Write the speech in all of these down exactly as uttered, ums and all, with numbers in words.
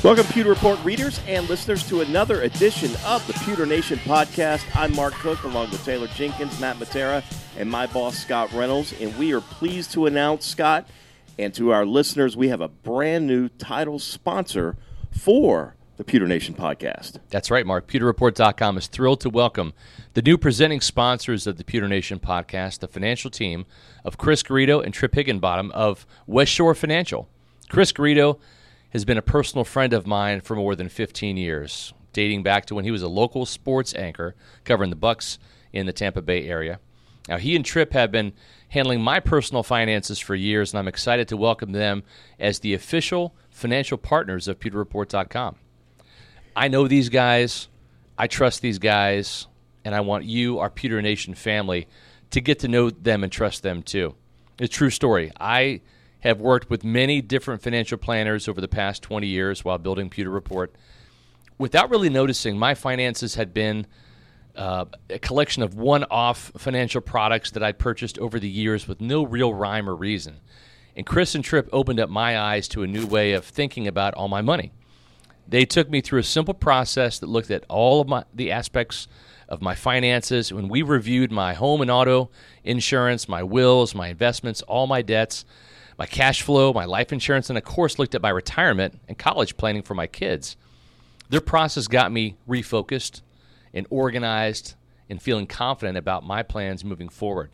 Welcome, Pewter Report readers and listeners, to another edition of the Pewter Nation podcast. I'm Mark Cook, along with Taylor Jenkins, Matt Matera, and my boss, Scott Reynolds. And we are pleased to announce, Scott, and to our listeners, we have a brand new title sponsor for the Pewter Nation podcast. That's right, Mark. Pewter Report dot com is thrilled to welcome the new presenting sponsors of the Pewter Nation podcast, the financial team of Chris Garrido and Tripp Higginbottom of West Shore Financial. Chris Garrido has been a personal friend of mine for more than fifteen years, dating back to when he was a local sports anchor covering the Bucks in the Tampa Bay area. Now, he and Tripp have been handling my personal finances for years, and I'm excited to welcome them as the official financial partners of Pewter Report dot com. I know these guys, I trust these guys, and I want you, our Pewter Nation family, to get to know them and trust them too. It's a true story. I have worked with many different financial planners over the past twenty years while building Pewter Report. Without really noticing, my finances had been uh, a collection of one-off financial products that I'd purchased over the years with no real rhyme or reason. And Chris and Tripp opened up my eyes to a new way of thinking about all my money. They took me through a simple process that looked at all of my, the aspects of my finances. When we reviewed my home and auto insurance, my wills, my investments, all my debts, my cash flow, my life insurance, and of course looked at my retirement and college planning for my kids. Their process got me refocused and organized and feeling confident about my plans moving forward.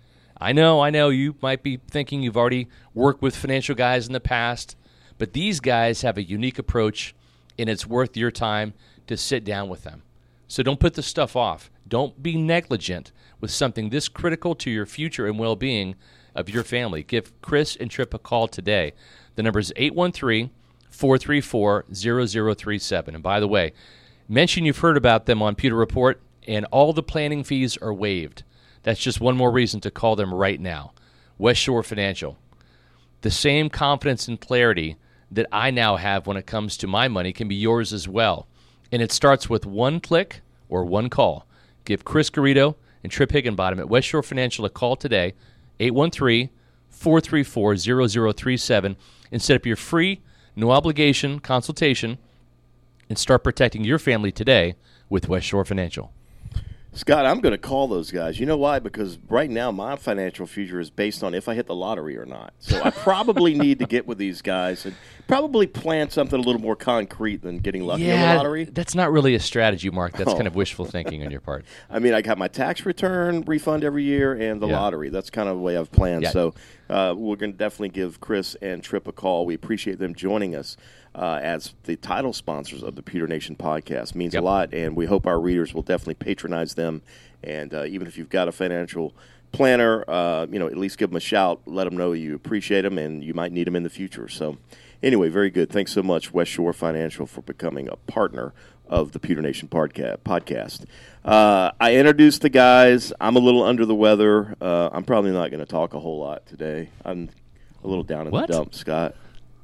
I know, I know you might be thinking you've already worked with financial guys in the past, but these guys have a unique approach, and it's worth your time to sit down with them. So don't put this stuff off. Don't be negligent with something this critical to your future and well-being of your family. Give Chris and Tripp a call today. The number is eight one three, four three four, zero zero three seven. And by the way, mention you've heard about them on Pewter Report, and all the planning fees are waived. That's just one more reason to call them right now. West Shore Financial. The same confidence and clarity that I now have when it comes to my money can be yours as well. And it starts with one click or one call. Give Chris Garrido and Tripp Higginbottom at West Shore Financial a call today, eight one three, four three four, zero zero three seven, and set up your free, no-obligation consultation and start protecting your family today with West Shore Financial. Scott, I'm going to call those guys. You know why? Because right now my financial future is based on if I hit the lottery or not. So I probably need to get with these guys and probably plan something a little more concrete than getting lucky yeah, on the lottery. That's not really a strategy, Mark. That's oh. kind of wishful thinking on your part. I mean, I got my tax return refund every year and the yeah. lottery. That's kind of the way I've planned. Yeah. So uh, we're going to definitely give Chris and Tripp a call. We appreciate them joining us uh, as the title sponsors of the Pewter Nation podcast. It means yep. a lot, and we hope our readers will definitely patronize them. And uh, even if you've got a financial planner, uh, you know, at least give them a shout. Let them know you appreciate them and you might need them in the future. So anyway, very good. Thanks so much, West Shore Financial, for becoming a partner of the Pewter Nation podcast. Uh, I introduced the guys. I'm a little under the weather. Uh, I'm probably not going to talk a whole lot today. I'm a little down in what? the dumps, Scott.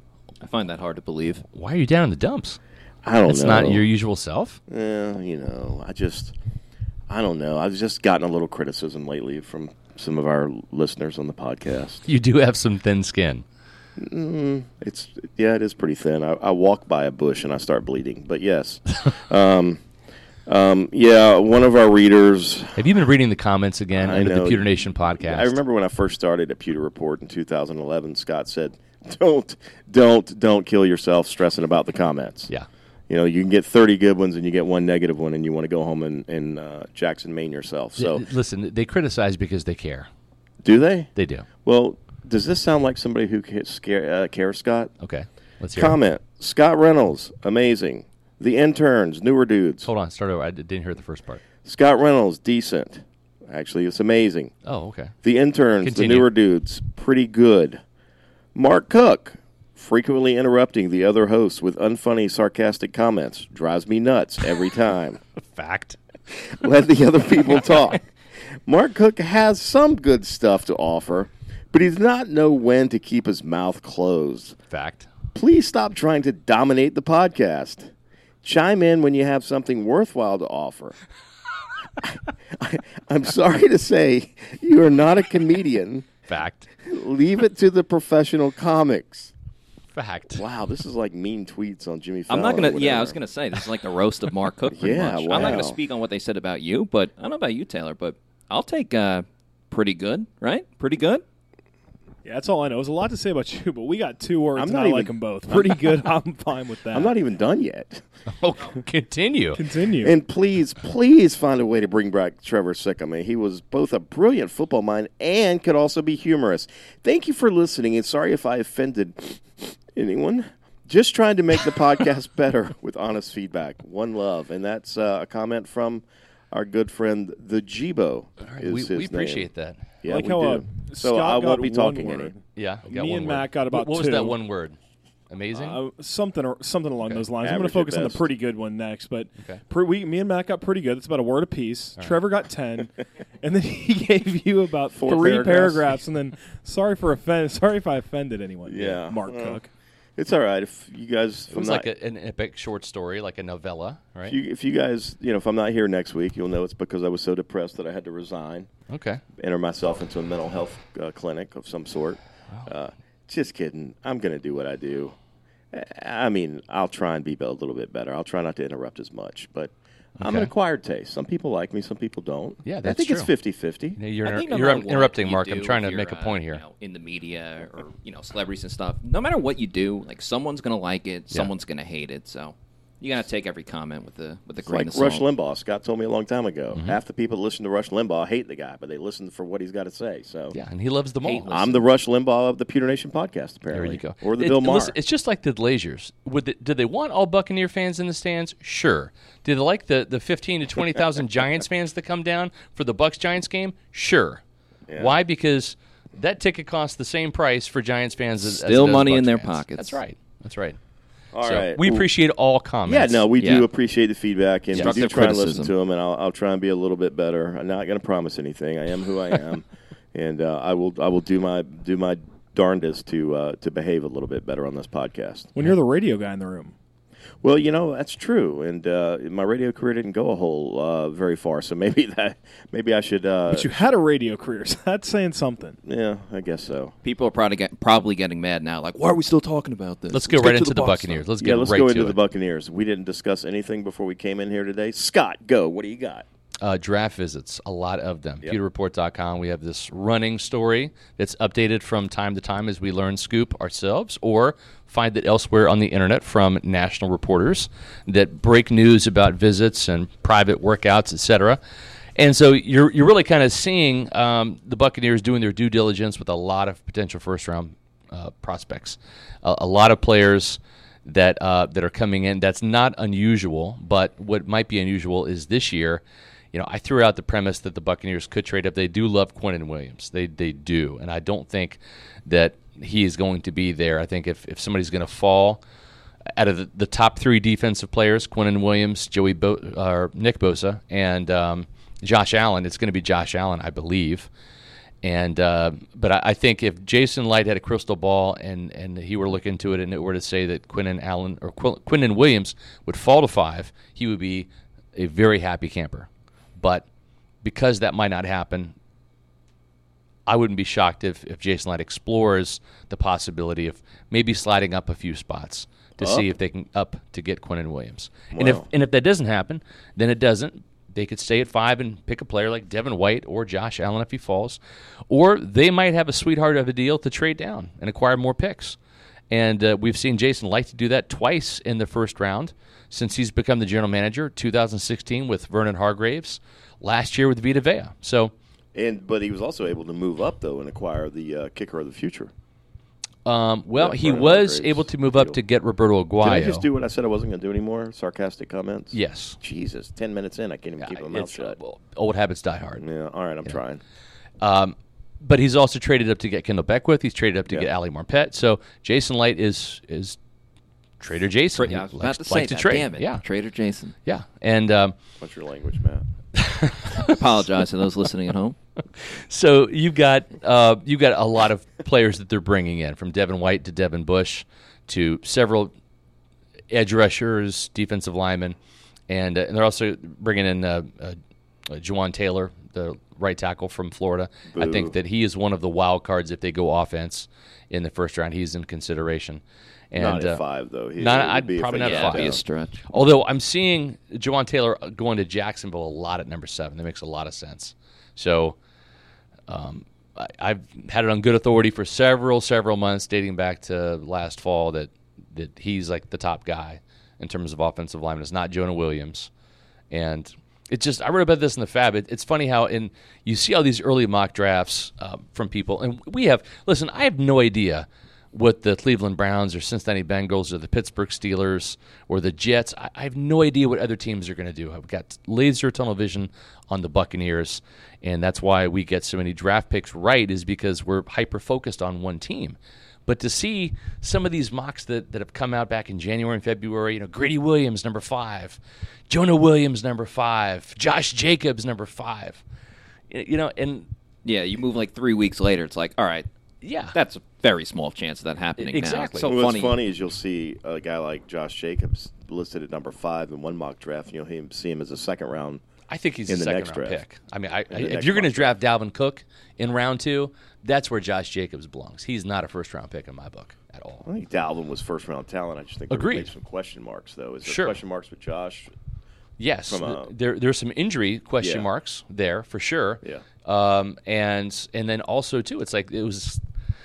I find that hard to believe. Why are you down in the dumps? I don't That's know. That's not your usual self? Yeah, you know, I just... I don't know. I've just gotten a little criticism lately from some of our listeners on the podcast. You do have some thin skin. Mm, it's yeah, it is pretty thin. I, I walk by a bush and I start bleeding. But yes, um, um, yeah. One of our readers. Have you been reading the comments again I under know. the Pewter Nation podcast? I remember when I first started at Pewter Report in two thousand eleven. Scott said, "Don't, don't, don't kill yourself stressing about the comments." Yeah. You know, you can get thirty good ones and you get one negative one and you want to go home and, and uh, Jackson, Maine yourself. So listen, they criticize because they care. Do they? They do. Well, does this sound like somebody who care, uh, cares, Scott? Okay. Let's hear Comment. it. Scott Reynolds, amazing. The interns, newer dudes. Hold on, start over. I didn't hear the first part. Scott Reynolds, decent. Actually, it's amazing. Oh, okay. The interns, Continue. the newer dudes, pretty good. Mark Cook, frequently interrupting the other hosts with unfunny, sarcastic comments. Drives me nuts every time. Fact. Let the other people talk. Mark Cook has some good stuff to offer, but he does not know when to keep his mouth closed. Fact. Please stop trying to dominate the podcast. Chime in when you have something worthwhile to offer. I, I'm sorry to say you are not a comedian. Fact. Leave it to the professional comics. fact. Wow, this is like mean tweets on Jimmy I'm Fallon. not going or to, yeah, I whatever. was going to say, this is like the roast of Mark Cook pretty Yeah, much. wow. I'm not going to speak on what they said about you, but I don't know about you, Taylor, but I'll take uh, pretty good, right? Pretty good? Yeah, that's all I know. There's a lot to say about you, but we got two words, I'm and not I even- like them both. Pretty good. I'm fine with that. I'm not even done yet. Oh, continue. Continue. And please, please find a way to bring back Trevor Sikkema. He was both a brilliant football mind and could also be humorous. Thank you for listening, and sorry if I offended anyone. Just trying to make the podcast better with honest feedback. One love. And that's uh, a comment from our good friend, the Jibo. All right, is we, his we name. appreciate that. Yeah, I like we how do. uh, So Scott I got won't be one talking word. any. Yeah. you got Me one and word. Matt got about What, what was two. that one word? Amazing? Uh, something or something along Okay. those lines. I'm Average going to focus at on the best. pretty good one next. But Okay. pre- we, me and Matt got pretty good. It's about a word apiece. All right. Trevor got ten, and then he gave you about Four three paragraphs. paragraphs. And then sorry for offend. Sorry if I offended anyone. Yeah. Mark Well, Cook. It's all right. If you guys, if It was I'm like not, a, an epic short story, like a novella, right? if, you, if you guys, you know, if I'm not here next week, you'll know it's because I was so depressed that I had to resign, Okay. enter myself into a mental health uh, clinic of some sort. Uh, just kidding. I'm going to do what I do. I mean, I'll try and be a little bit better. I'll try not to interrupt as much, but I'm an Okay. acquired taste. Some people like me, some people don't. Yeah, I that's think it's true. fifty-fifty. Now, You're, I think inter- no you're matter what interrupting, you Mark. do, I'm trying to if make a you're, point uh, here. You know, in the media or you know celebrities and stuff, no matter what you do, like someone's gonna like it, Yeah. someone's gonna hate it. So you gotta take every comment with the with the It's grain like of salt. Rush Limbaugh. Scott told me a long time ago. Mm-hmm. Half the people that listen to Rush Limbaugh hate the guy, but they listen for what he's got to say. So Yeah, and he loves them all. Hate I'm the Rush Limbaugh of the Pewter Nation podcast, apparently. There you go. Or the It- Bill Maher. listen, it's just like the Glazers. Would the, did they want all Buccaneer fans in the stands? Sure. Did they like the, the fifteen to twenty thousand Giants fans to come down for the Bucs Giants game? Sure. Yeah. Why? Because that ticket costs the same price for Giants fans as as Still it does money in Bucs their fans. pockets. That's right. That's right. All so right. we Well, appreciate all Yeah, comments. no, we Yeah. do appreciate the feedback, and we do Constructive try and listen criticism. to them, and I'll, I'll try and be a little bit better. I'm not going to promise anything. I am who I am, and uh, I will I will do my do my darndest to uh, to behave a little bit better on this podcast. When you're the radio guy in the room. Well, you know that's true, and uh, my radio career didn't go a whole uh, very far, so maybe that maybe I should. Uh, But you had a radio career, so that's saying something. yeah, I guess so. People are probably get, probably getting mad now. Like, why are we still talking about this? Let's go get right to into the, Bucs Buccaneers. stuff. Let's Yeah, get let's right go to into it. the Buccaneers. We didn't discuss anything before we came in here today. Scott, go. What do you got? Uh, draft visits, a lot of them. Yep. pewter report dot com. We have this running story that's updated from time to time as we learn scoop ourselves or find it elsewhere on the internet from national reporters that break news about visits and private workouts, et cetera. And so you're you're really kind of seeing um, the Buccaneers doing their due diligence with a lot of potential first round uh, prospects, a, a lot of players that uh, that are coming in. That's not unusual, but what might be unusual is this year. You know, I threw out the premise that the Buccaneers could trade up. They do love Quinnen Williams. They they do, and I don't think that he is going to be there. I think if, if somebody's going to fall out of the, the top three defensive players, Quinnen Williams, Joey Bo- or Nick Bosa, and um, Josh Allen, it's going to be Josh Allen, I believe. And uh, but I, I think if Jason Light had a crystal ball and, and he were looking into it and it were to say that Quinnen Allen or Qu- Quinnen Williams would fall to five, he would be a very happy camper. But because that might not happen, I wouldn't be shocked if, if Jason Light explores the possibility of maybe sliding up a few spots to Up? see if they can up to get Quinnen Williams. And if Wow. and if that doesn't happen, then it doesn't. They could stay at five and pick a player like Devin White or Josh Allen if he falls. Or they might have a sweetheart of a deal to trade down and acquire more picks. And uh, we've seen Jason Light to do that twice in the first round since he's become the general manager, two thousand sixteen with Vernon Hargraves, last year with Vita Vea. So, And but he was also able to move up though and acquire the uh, kicker of the future. um, well, Yeah, he Vernon was Hargraves able to move up deal. to get Roberto Aguayo. Did I just do what I said I wasn't going to do anymore? Sarcastic comments. Yes. Jesus, ten minutes in, I can't even keep my mouth It's, shut. well, old habits die hard. Yeah. All right, I'm trying. Um, but he's also traded up to get Kendall Beckwith. He's traded up to Yeah. get Ali Marpet. So Jason Light is is Trader Jason. Yeah, I was He about likes, to say likes to that. trade. Damn it, Yeah, Trader Jason. yeah. And um, What's your language, Matt? I apologize to those listening at home. so you've got uh, you've got a lot of players that they're bringing in, from Devin White to Devin Bush to several edge rushers, defensive linemen, and, uh, and they're also bringing in uh, uh, Juwan Taylor, the right tackle from Florida. Boo. I think that he is one of the wild cards if they go offense in the first round. He's in consideration. And, not at uh, five, though. He, not- it would I'd be if probably they not got at Yeah, five. it'd be down. a stretch. Although I'm seeing Jawan Taylor going to Jacksonville a lot at number seven. That makes a lot of sense. So um, I, I've had it on good authority for several, several months, dating back to last fall, that, that he's like the top guy in terms of offensive lineman. It's not Jonah Williams. And it's just, I read about this in the Fab. It, it's funny how in you see all these early mock drafts uh, from people. And we have, listen, I have no idea what the Cleveland Browns or Cincinnati Bengals or the Pittsburgh Steelers or the Jets, I, I have no idea what other teams are going to do. I've got laser tunnel vision on the Buccaneers, and that's why we get so many draft picks right, is because we're hyper-focused on one team. But to see some of these mocks that, that have come out back in January and February, you know, Grady Williams, number five, Jonah Williams, number five, Josh Jacobs, number five, you know, and Yeah, you move like three weeks later. It's like, all right, yeah, that's a very small chance of that happening. Exactly. Now. It's so What's funny. funny is you'll see a guy like Josh Jacobs listed at number five in one mock draft, and you'll him- see him as a second round. I think he's in a the second next round draft. pick. I mean, I, I, the if next you're going to mock draft Dalvin Cook in round two, that's where Josh Jacobs belongs. He's not a first round pick in my book at all. I think Dalvin was first round talent. I just think Agreed. there were some question marks, though. Is there Sure. question marks with Josh? Yes, From a- there there's some injury question Yeah. marks there for sure. Yeah. Um, and and then also too, it's like it was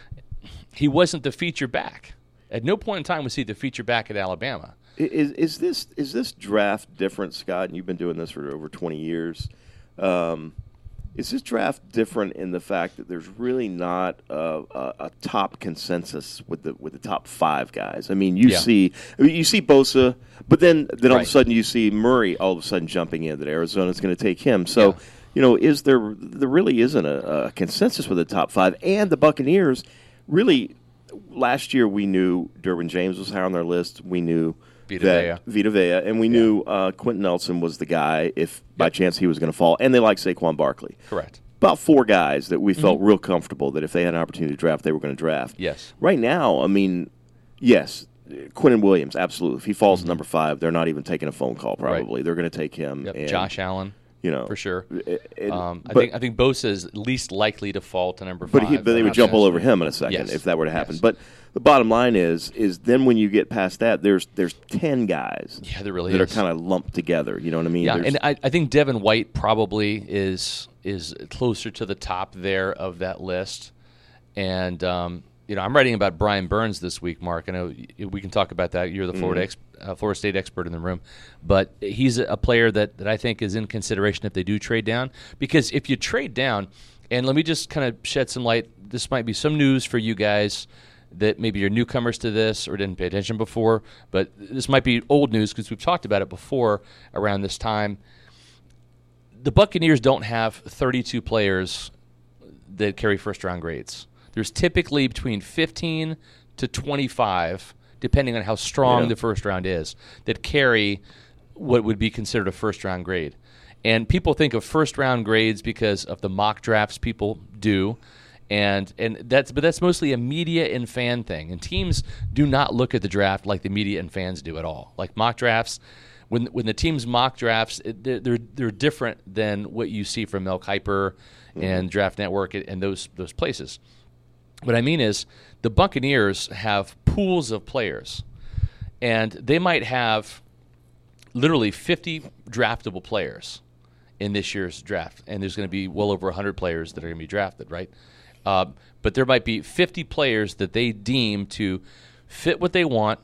he wasn't the feature back. At no point in time was he the feature back at Alabama. Is is this is this draft different, Scott? And you've been doing this for over twenty years. Um, is this draft different in the fact that there's really not a, a, a top consensus with the with the top five guys? I mean, you Yeah. see I mean, you see Bosa, but then then all of Right. a sudden you see Murray all of a sudden jumping in that Arizona's going to take him. So. Yeah. You know, is there there really isn't a, a consensus with the top five, and the Buccaneers really last year we knew Derwin James was high on their list. We knew Vita that Vea. Vita Vea, and we knew uh, Quentin Nelson was the guy if by chance he was going to fall, and they like Saquon Barkley. Correct. About four guys that we felt real comfortable that if they had an opportunity to draft, they were going to draft. Yes. Right now, I mean, yes, Quentin Williams, absolutely. If he falls at number five, they're not even taking a phone call. Probably they're going to take him. Yep. And, Josh Allen. you know, For sure. it- it- Um, I but- think I think Bosa is least likely to fall to number But, five. he, but they would Perhaps. jump all over him in a second Yes. if that were to happen. Yes. But the bottom line is, is then when you get past that, there's there's ten guys Yeah, there really that is. are kind of lumped together. You know what I mean? Yeah, There's- and I, I think Devin White probably is is closer to the top there of that list. And um, you know, I'm writing about Brian Burns this week, Mark. I know y- we can talk about that. You're the Florida ex- uh, Florida State expert in the room, but he's a player that, that I think is in consideration if they do trade down. Because if you trade down, and let me just kind of shed some light. This might be some news for you guys that maybe you're newcomers to this or didn't pay attention before, but this might be old news because we've talked about it before around this time. The Buccaneers don't have thirty-two players that carry first-round grades. There's typically between fifteen to twenty-five, depending on how strong Yeah. the first round is, that carry what would be considered a first-round grade. And people think of first-round grades because of the mock drafts people do, and and that's but that's mostly a media and fan thing. And teams do not look at the draft like the media and fans do at all. Like mock drafts, when when the teams mock drafts, it, they're, they're they're different than what you see from Mel Kiper and Draft Network and, and those those places. What I mean is the Buccaneers have pools of players, and they might have literally fifty draftable players in this year's draft, and there's going to be well over one hundred players that are going to be drafted, right? Uh, but there might be fifty players that they deem to fit what they want,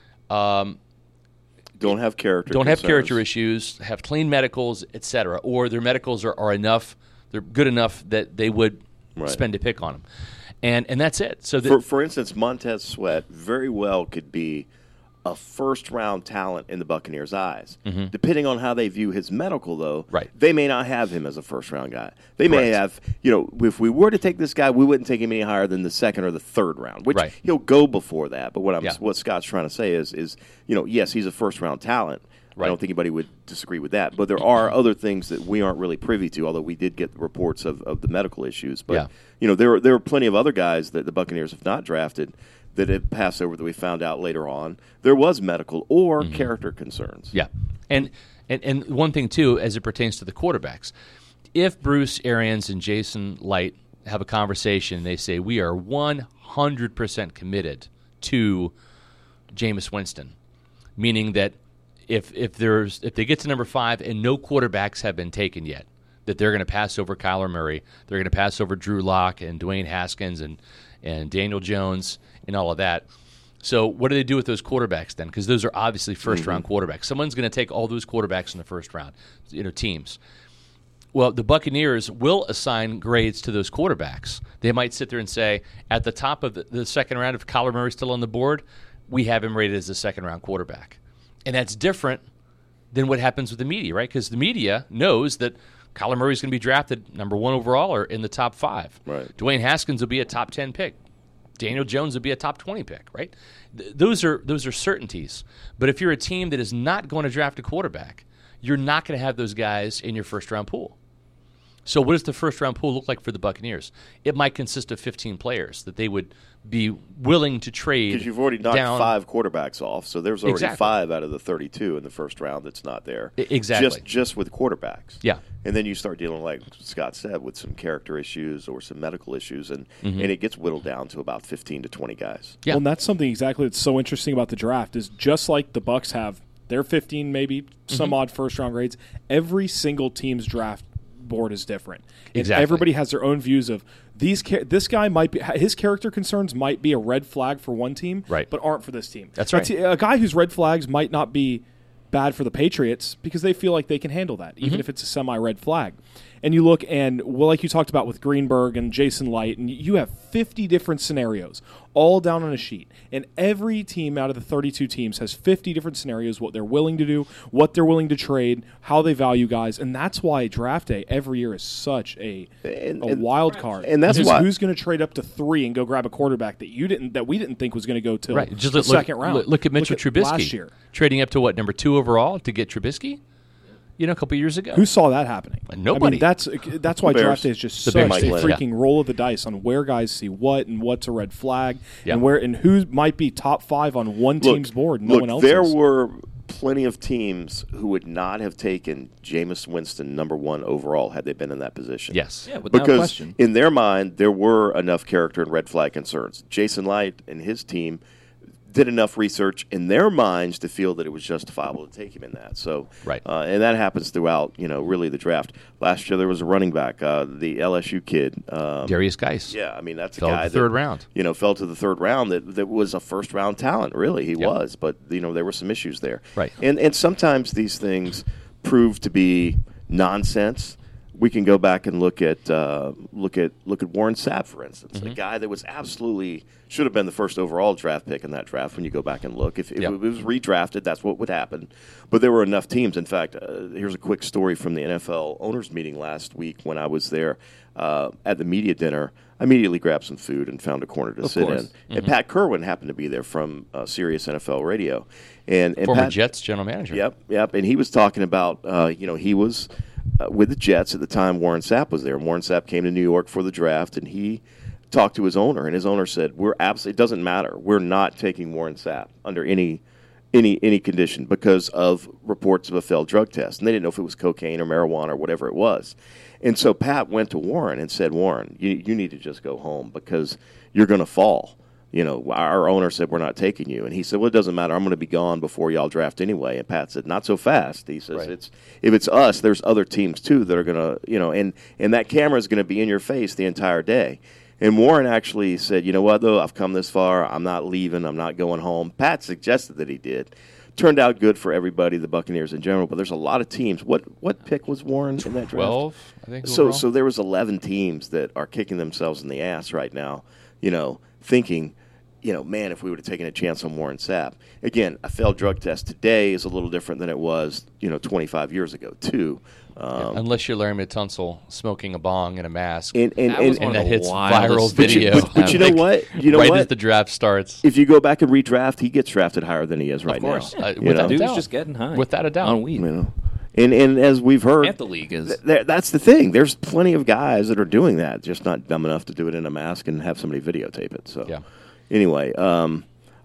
um, don't have character. don't have concerns. character issues, have clean medicals, et cetera, or their medicals are, are enough, they're good enough that they would Right. spend a pick on them. And and that's it. So the, For, for instance, Montez Sweat very well could be a first-round talent in the Buccaneers' eyes. Depending on how they view his medical, though, Mm-hmm. Right. they may not have him as a first-round guy. They may Correct. have, you know, if we were to take this guy, we wouldn't take him any higher than the second or the third round, which Right. he'll go before that. But what I'm, Yeah. what Scott's trying to say is, is you know, yes, he's a first-round talent. Right. I don't think anybody would disagree with that. But there are other things that we aren't really privy to, although we did get reports of, of the medical issues. But, Yeah. you know, there are, there are plenty of other guys that the Buccaneers have not drafted that have passed over that we found out later on. There was medical or character concerns. Yeah, and, and and one thing too, as it pertains to the quarterbacks, if Bruce Arians and Jason Light have a conversation, they say we are one hundred percent committed to Jameis Winston, meaning that if if there's if they get to number five and no quarterbacks have been taken yet, that they're going to pass over Kyler Murray, they're going to pass over Drew Lock and Dwayne Haskins and and Daniel Jones and all of that. So what do they do with those quarterbacks then? Because those are obviously first-round mm-hmm. quarterbacks. Someone's going to take all those quarterbacks in the first round, you know, teams. Well, the Buccaneers will assign grades to those quarterbacks. They might sit there and say, at the top of the, the second round, if Kyler Murray's still on the board, we have him rated as a second-round quarterback. And that's different than what happens with the media, right? Because the media knows that Kyler Murray's going to be drafted number one overall or in the top five. Right. Dwayne Haskins will be a top ten pick. Daniel Jones would be a top twenty pick, right? Th- those are those are certainties. But if you're a team that is not going to draft a quarterback, you're not going to have those guys in your first-round pool. So what does the first-round pool look like for the Buccaneers? It might consist of fifteen players that they would be willing to trade. Because you've already knocked down. five quarterbacks off, so there's already Exactly. five out of the thirty-two in the first round that's not there. I- exactly. Just just with quarterbacks. Yeah. And then you start dealing, like Scott said, with some character issues or some medical issues, and, Mm-hmm. and it gets whittled down to about fifteen to twenty guys. Yeah. Well, and that's something exactly that's so interesting about the draft is just like the Bucs have their fifteen, maybe some Mm-hmm. odd first round grades. Every single team's draft board is different. And Exactly. everybody has their own views of these. Ca- this guy might be his character concerns might be a red flag for one team, Right. but aren't for this team. That's A right. t- A guy whose red flags might not be bad for the Patriots because they feel like they can handle that, even Mm-hmm. if it's a semi-red flag. And you look and, well, like you talked about with Greenberg and Jason Light, and you have fifty different scenarios all down on a sheet. And every team out of the thirty-two teams has fifty different scenarios, what they're willing to do, what they're willing to trade, how they value guys. And that's why draft day every year is such a, And- a and- wild card. and that's Because why- who's going to trade up to three and go grab a quarterback that you didn't that we didn't think was going to go till Right. Just the look, second look, round. Look, look at Mitchell Trubisky last year. trading up to what, number two overall to get Trubisky? You know, a couple years ago. Who saw that happening? Nobody. I mean, that's that's why Bears. draft day is just The such Bears a did. freaking roll of the dice on where guys see what and what's a red flag Yeah. and where and who might be top five on one Look, team's board, and no look, one else. there is. were plenty of teams who would not have taken Jameis Winston number one overall had they been in that position. Yes. Yeah, without Because question. in their mind, there were enough character and red flag concerns. Jason Light and his team did enough research in their minds to feel that it was justifiable to take him in that. So, Right. uh, and that happens throughout, you know, really the draft. Last year there was a running back, uh, the L S U kid. Um, Darius Geis. yeah, I mean that's a Fell to guy the third that, round. You know, fell to the third round. That that was a first round talent. Really, he Yeah. was. But you know, there were some issues there. Right. And and sometimes these things prove to be nonsense. We can go back and look at uh, look at look at Warren Sapp, for instance, Mm-hmm. a guy that was absolutely should have been the first overall draft pick in that draft. When you go back and look, if, if Yep. it was redrafted, that's what would happen. But there were enough teams. In fact, uh, here's a quick story from the N F L owners meeting last week when I was there uh, at the media dinner. I immediately grabbed some food and found a corner to Of sit course. in. Mm-hmm. And Pat Kerwin happened to be there from uh, Sirius N F L Radio, and, and Former Pat, Jets general manager. Yep, yep. And he was talking about, uh, you know, he was uh, with the Jets at the time Warren Sapp was there. Warren Sapp came to New York for the draft, and he talked to his owner, and his owner said, "We're absolutely, it doesn't matter. We're not taking Warren Sapp under any any any condition because of reports of a failed drug test." And they didn't know if it was cocaine or marijuana or whatever it was. And so Pat went to Warren and said, "Warren, you you need to just go home because you're going to fall." You know, our owner said, "We're not taking you." And he said, "Well, it doesn't matter. I'm going to be gone before y'all draft anyway." And Pat said, "Not so fast." He says, Right. "It's if it's us, there's other teams too that are going to, you know, and, and that camera is going to be in your face the entire day." And Warren actually said, "You know what, though? I've come this far. I'm not leaving. I'm not going home." Pat suggested that he did. Turned out good for everybody, the Buccaneers in general, but there's a lot of teams. What what pick was Warren in that draft? twelve, I think. So overall. so there was eleven teams that are kicking themselves in the ass right now, you know, thinking, you know, man, if we would have taken a chance on Warren Sapp. Again, a failed drug test today is a little different than it was, you know, twenty-five years ago, too. Um, Unless you're Larry Tunsil smoking a bong in a mask. and and, That was and, one and of that the hits wildest- viral but you- video. but- but you know like, what? You know right what? as the draft starts. if you go back and redraft, he gets drafted higher than he is right Of course. now. Uh, you without know? a Dude's doubt. just getting high. Without a doubt. On weed. You know, and and as we've heard, Half the league is. th- th- that's the thing. There's plenty of guys that are doing that, just not dumb enough to do it in a mask and have somebody videotape it. So, Yeah. anyway, um,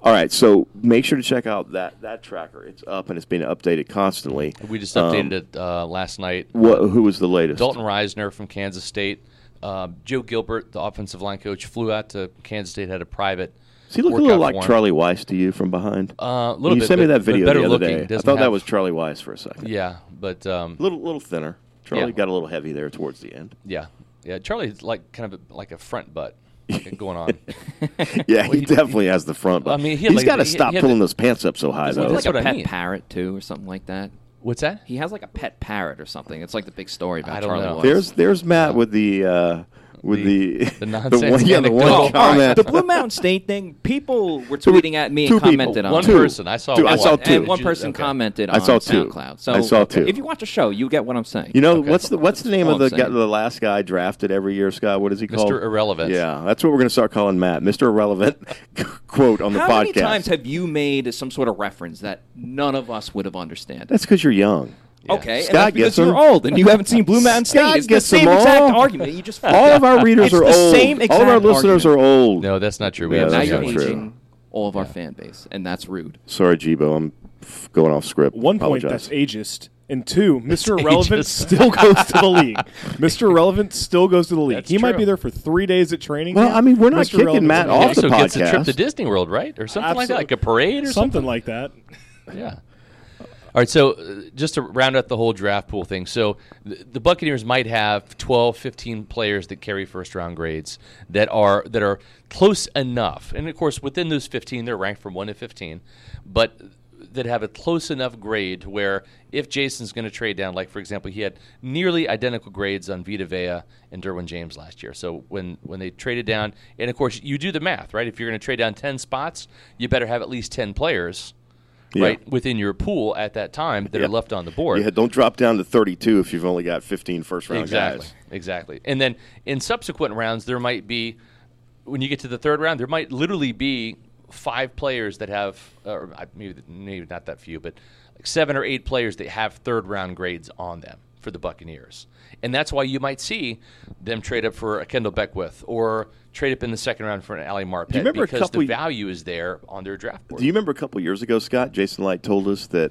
All right, so make sure to check out that, that tracker. It's up and it's being updated constantly. We just updated um, it uh, last night. What, who was the latest? Dalton Reisner from Kansas State. Uh, Joe Gilbert, the offensive line coach, flew out to Kansas State, had a private. Does he look a little like Charlie Weiss to you from behind? Uh, a little you bit. sent me that video the other looking, day. I thought have, that was Charlie Weiss for a second. Yeah, but um, a little little thinner. Charlie yeah. got a little heavy there towards the end. Yeah, yeah. Charlie's like kind of a, like a front butt going on. yeah, he definitely has the front butt. I mean, he he's like, got to he, stop he pulling the, those pants up so high, though. Like That's a what pet I mean. parrot too, or something like that. What's that? He has like a pet parrot or something. It's like the big story about I don't Charlie know. Weiss. There's there's Matt yeah. with the. Uh, With the, the the nonsense the one, yeah, the one oh, comment. right. The Blue Mountain State thing, people were tweeting at me two and commented people. on one it. person. I saw two. one. I saw two. And one person okay. commented I on saw two. SoundCloud. So I saw two. if you watch the show, you get what I'm saying. You know okay. what's the what's the name all of the I'm guy, saying. the last guy drafted every year, Scott? What is he called? Mister Irrelevant. Yeah, that's what we're going to start calling Matt, Mister Irrelevant. Quote on the How podcast. many times have you made some sort of reference that none of us would have understood? That's because you're young. Yeah. Okay, Scott and that's because gets them. you're old and you haven't seen Blue Mountain State. Scott It's the gets same them exact all. argument. You just All of our readers it's are the old. Same All of our exact listeners argument. are old. No, that's not true. We Yeah, have Now that's you're not young. true. aging all of our fan base, and that's rude. Sorry, Jibo, I'm f- going off script. One point, Apologize. that's ageist. And two, Mister It's Irrelevant ageist. still goes to the league. Mister Irrelevant still goes to the league. That's he might true. be there for three days at training Well, camp. I mean, we're not Mister kicking Irrelevant's Matt in the off He league. the also gets a trip podcast. to Disney World, right? Or something like that, like a parade or something something? like that. Yeah. All right, so uh, just to round out the whole draft pool thing. So the, the Buccaneers might have twelve, fifteen players that carry first-round grades that are that are close enough. And, of course, within those fifteen, they're ranked from one to fifteen, but that have a close enough grade to where if Jason's going to trade down, like, for example, he had nearly identical grades on Vita Vea and Derwin James last year. So when, when they traded down, and, of course, you do the math, right? If you're going to trade down ten spots, you better have at least ten players Yeah. right, within your pool at that time that Yeah. are left on the board. Yeah, don't drop down to thirty-two if you've only got fifteen first-round exactly, guys. exactly. And then in subsequent rounds, there might be, when you get to the third round, there might literally be five players that have, or maybe, maybe not that few, but like seven or eight players that have third-round grades on them for the Buccaneers. And that's why you might see them trade up for a Kendall Beckwith or trade up in the second round for an Ali Marpet remember a because couple the y- value is there on their draft board. Do you remember a couple years ago, Scott, Jason Light told us that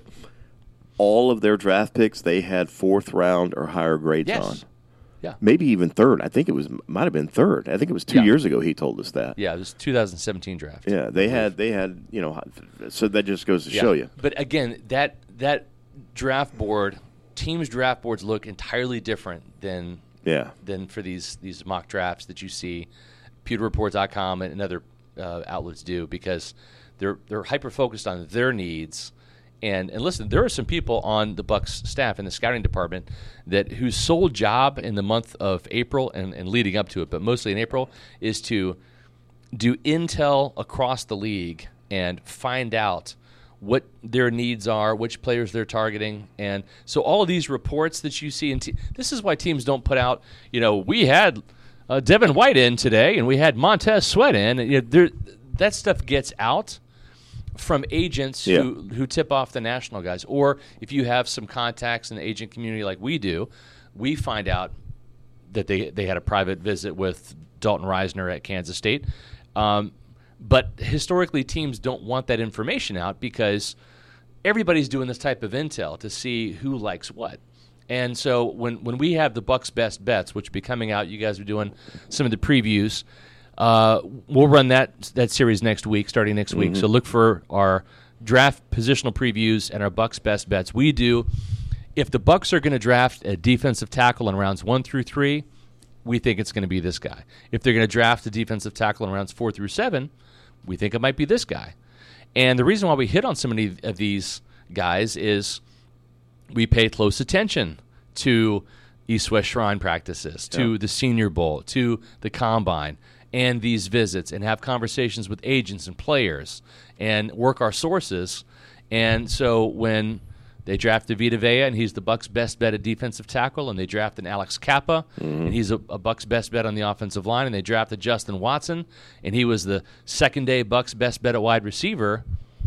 all of their draft picks, they had fourth round or higher grades Yes. on? Yeah. Maybe even third. I think it was might have been third. I think it was two Yeah. years ago he told us that. Yeah, this two thousand seventeen draft. Yeah, they had they had you know, so that just goes to Yeah. show you. But again, that that draft board, teams' draft boards look entirely different than Yeah, than for these these mock drafts that you see, pewter report dot com and other uh, outlets do because they're they're hyper focused on their needs. And and listen, there are some people on the Bucs staff in the scouting department that whose sole job in the month of April and, and leading up to it, but mostly in April, is to do intel across the league and find out what their needs are, which players they're targeting. And so all of these reports that you see, in te- this is why teams don't put out, you know, we had uh, Devin White in today and we had Montez Sweat in. And, you know, there, that stuff gets out from agents Yeah. who, who tip off the national guys. Or if you have some contacts in the agent community like we do, we find out that they they had a private visit with Dalton Reisner at Kansas State. Um, but historically, teams don't want that information out because everybody's doing this type of intel to see who likes what. And so when, when we have the Bucs Best Bets, which will be coming out, you guys are doing some of the previews. Uh, we'll run that that series next week, starting next week. So look for our draft positional previews and our Bucs Best Bets. We do. If the Bucs are going to draft a defensive tackle in rounds one through three, we think it's going to be this guy. If they're going to draft a defensive tackle in rounds four through seven, we think it might be this guy. And the reason why we hit on so many of these guys is we pay close attention to East-West Shrine practices, to Yeah. the Senior Bowl, to the Combine, and these visits, and have conversations with agents and players and work our sources. And so when they drafted Vita Vea, and he's the Bucs' best bet at defensive tackle, and they drafted Alex Kappa, Mm-hmm. and he's a, a Bucs' best bet on the offensive line, and they drafted Justin Watson, and he was the second-day Bucs' best bet at wide receiver.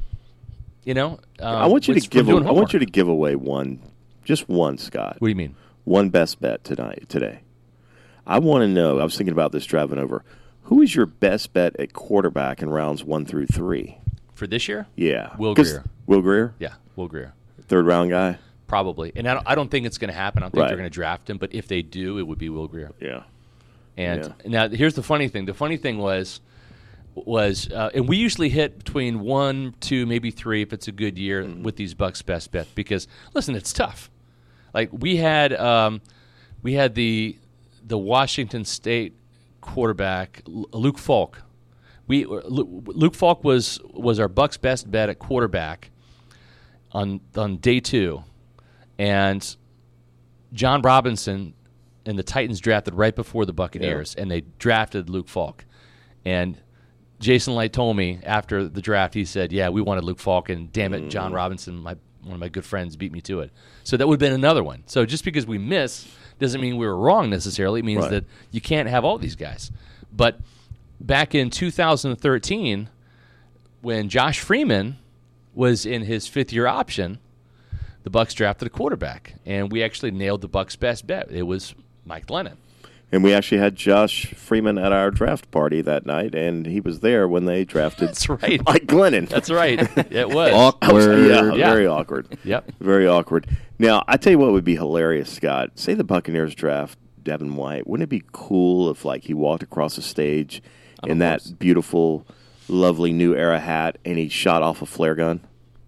You know, um, I want you to it's from give. doing A, I homework. want you to give away one, just one, Scott. What do you mean? One best bet tonight today. I want to know. I was thinking about this driving over. Who is your best bet at quarterback in rounds one through three? For this year? Yeah. Will 'Cause- Grier. Will Grier? Yeah, Will Grier. Third round guy? Probably. And I don't, I don't think it's going to happen. I don't think Right. they're going to draft him. But if they do, it would be Will Grier. Yeah. And Yeah. now here's the funny thing. The funny thing was, was uh, and we usually hit between one, two, maybe three if it's a good year Mm-hmm. with these Bucks best bet. Because listen, it's tough. Like we had, um, we had the the Washington State quarterback L- Luke Falk. We Lu- Luke Falk was was our Bucks best bet at quarterback on on day two, and John Robinson and the Titans drafted right before the Buccaneers, Yeah. and they drafted Luke Falk. And Jason Light told me after the draft, he said, "Yeah, we wanted Luke Falk, and damn it, John Robinson, my one of my good friends, beat me to it." So that would have been another one. So just because we miss doesn't mean we were wrong necessarily. It means Right. that you can't have all these guys. But back in two thousand thirteen, when Josh Freeman was in his fifth-year option, the Bucks drafted a quarterback, and we actually nailed the Bucks' best bet. It was Mike Glennon. And we actually had Josh Freeman at our draft party that night, and he was there when they drafted That's right. Mike Glennon. That's right. It was. Awkward. yeah, Yeah. very awkward. Yep. Very awkward. Now, I tell you what would be hilarious, Scott. Say the Buccaneers draft Devin White. Wouldn't it be cool if, like, he walked across the stage On in a that horse. beautiful, lovely new era hat, and he shot off a flare gun?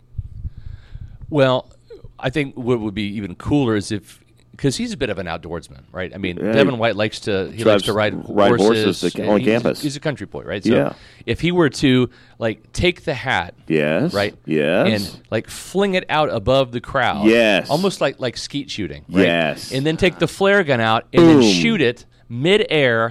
Well, I think what would be even cooler is if, because he's a bit of an outdoorsman, right? I mean, Yeah, Devin he White likes to he drives- likes to ride ride horses, horses to- and on he's, campus. He's a country boy, right? So Yeah. if he were to like take the hat, Yes. right, Yes. and like fling it out above the crowd, Yes. almost like like skeet shooting, right? Yes. and then take the flare gun out and Boom. then shoot it mid-air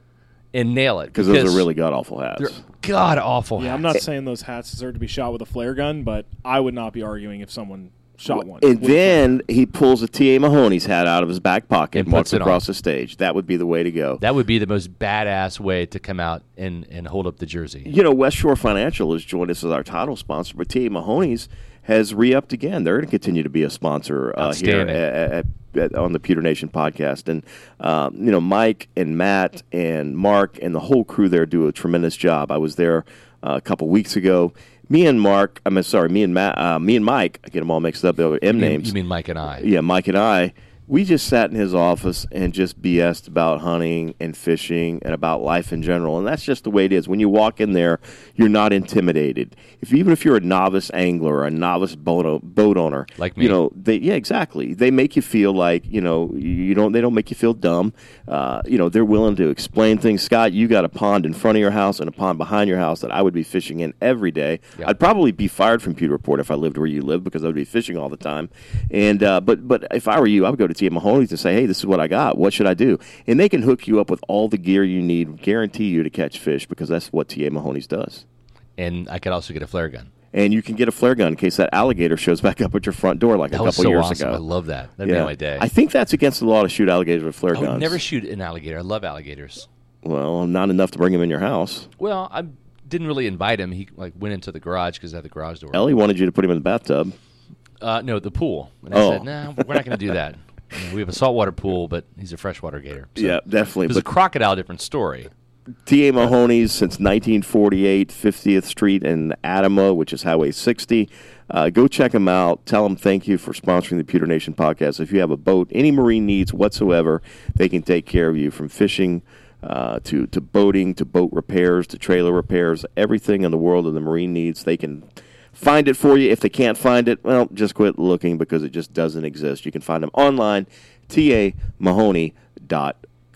and nail it Because those are really god-awful hats. god awful. Yeah, I'm not saying those hats deserve to be shot with a flare gun, but I would not be arguing if someone shot one. And with a then he pulls a T A. Mahoney's hat out of his back pocket And and walks puts it across on. the stage. That would be the way to go. That would be the most badass way to come out and, and hold up the jersey. You know, West Shore Financial has joined us as our title sponsor, but T A. Mahoney's has re-upped again. They're going to continue to be a sponsor uh, here Outstanding. at, at, at, on the Pewter Nation podcast. And, um, you know, Mike and Matt and Mark and the whole crew there do a tremendous job. I was there uh, a couple weeks ago. Me and Mark, I'm sorry, me and Matt, uh, me and Mike, I get them all mixed up, they're M You mean- names. You mean Mike and I? Yeah, Mike and I, we just sat in his office and just B S'd about hunting and fishing and about life in general. And that's just the way it is. When you walk in there, you're not intimidated. If even if you're a novice angler or a novice boat, boat owner, Like me. you know, they yeah, exactly. They make you feel like, you know, you don't they don't make you feel dumb. Uh, you know, they're willing to explain things. Scott, you got a pond in front of your house and a pond behind your house that I would be fishing in every day. Yeah. I'd probably be fired from Pewter Report if I lived where you live because I would be fishing all the time. And uh, but but if I were you, I would go to T A. Mahoney's and say, hey, this is what I got. What should I do? And they can hook you up with all the gear you need, guarantee you to catch fish because that's what T A. Mahoney's does. And I could also get a flare gun. And you can get a flare gun in case that alligator shows back up at your front door like That a was couple so years awesome. ago. I love that. That'd yeah. be my day. I think that's against the law to shoot alligators with flare I would guns. never shoot an alligator. I love alligators. Well, not enough to bring him in your house. Well, I didn't really invite him. He like went into the garage because I had the garage door. Ellie wanted you to put him in the bathtub. Uh, no, the pool. And I Oh. said, nah, we're not going to do that. I mean, we have a saltwater pool, but he's a freshwater gator. So Yeah, definitely. If it was a But crocodile, different story. T A. Mahoney's since nineteen forty-eight, fiftieth Street in Adama, which is Highway sixty. Uh, go check them out. Tell them thank you for sponsoring the Pewter Nation podcast. If you have a boat, any marine needs whatsoever, they can take care of you from fishing uh, to, to boating to boat repairs to trailer repairs. Everything in the world of the marine needs, they can find it for you. If they can't find it, well, just quit looking because it just doesn't exist. You can find them online, T A Mahoney dot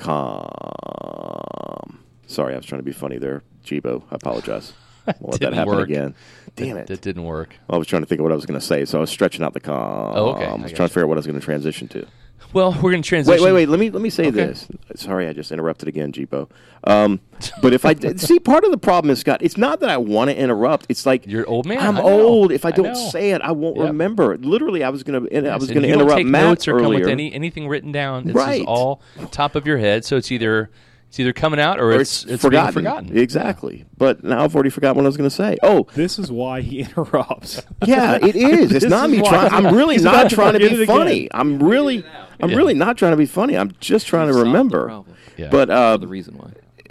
com. Sorry, I was trying to be funny there, Jibo. I apologize. Won't let that Didn't happen work. again. Damn That, it. that didn't work. I was trying to think of what I was going to say, so I was stretching out the com. Oh, okay. I I was gotcha. trying to figure out what I was going to transition to. Well, we're going to transition. Wait, wait, wait. Let me let me say Okay. this. Sorry, I just interrupted again, Jibo. Um, but if I did, see, part of the problem is, Scott, it's not that I want to interrupt. It's like You're old man. I'm I know. old. If I I don't know. say it, I won't Yep. remember. Literally, I was going to. I Yes, was and going to you don't interrupt take Matt notes or earlier. come with any, anything written down. This Right. is all top of your head, so it's either it's either coming out or, Or it's it's forgotten. being forgotten. Exactly. But now I've already forgotten what I was going to say. Oh, This is why he interrupts. yeah, it is. It's This not is me why- trying. I'm really he's not about to trying to forget be it again. funny. I'm really, I'm Yeah. really not trying to be funny. I'm just trying to Solve the remember. problem. Yeah. But uh, The reason why.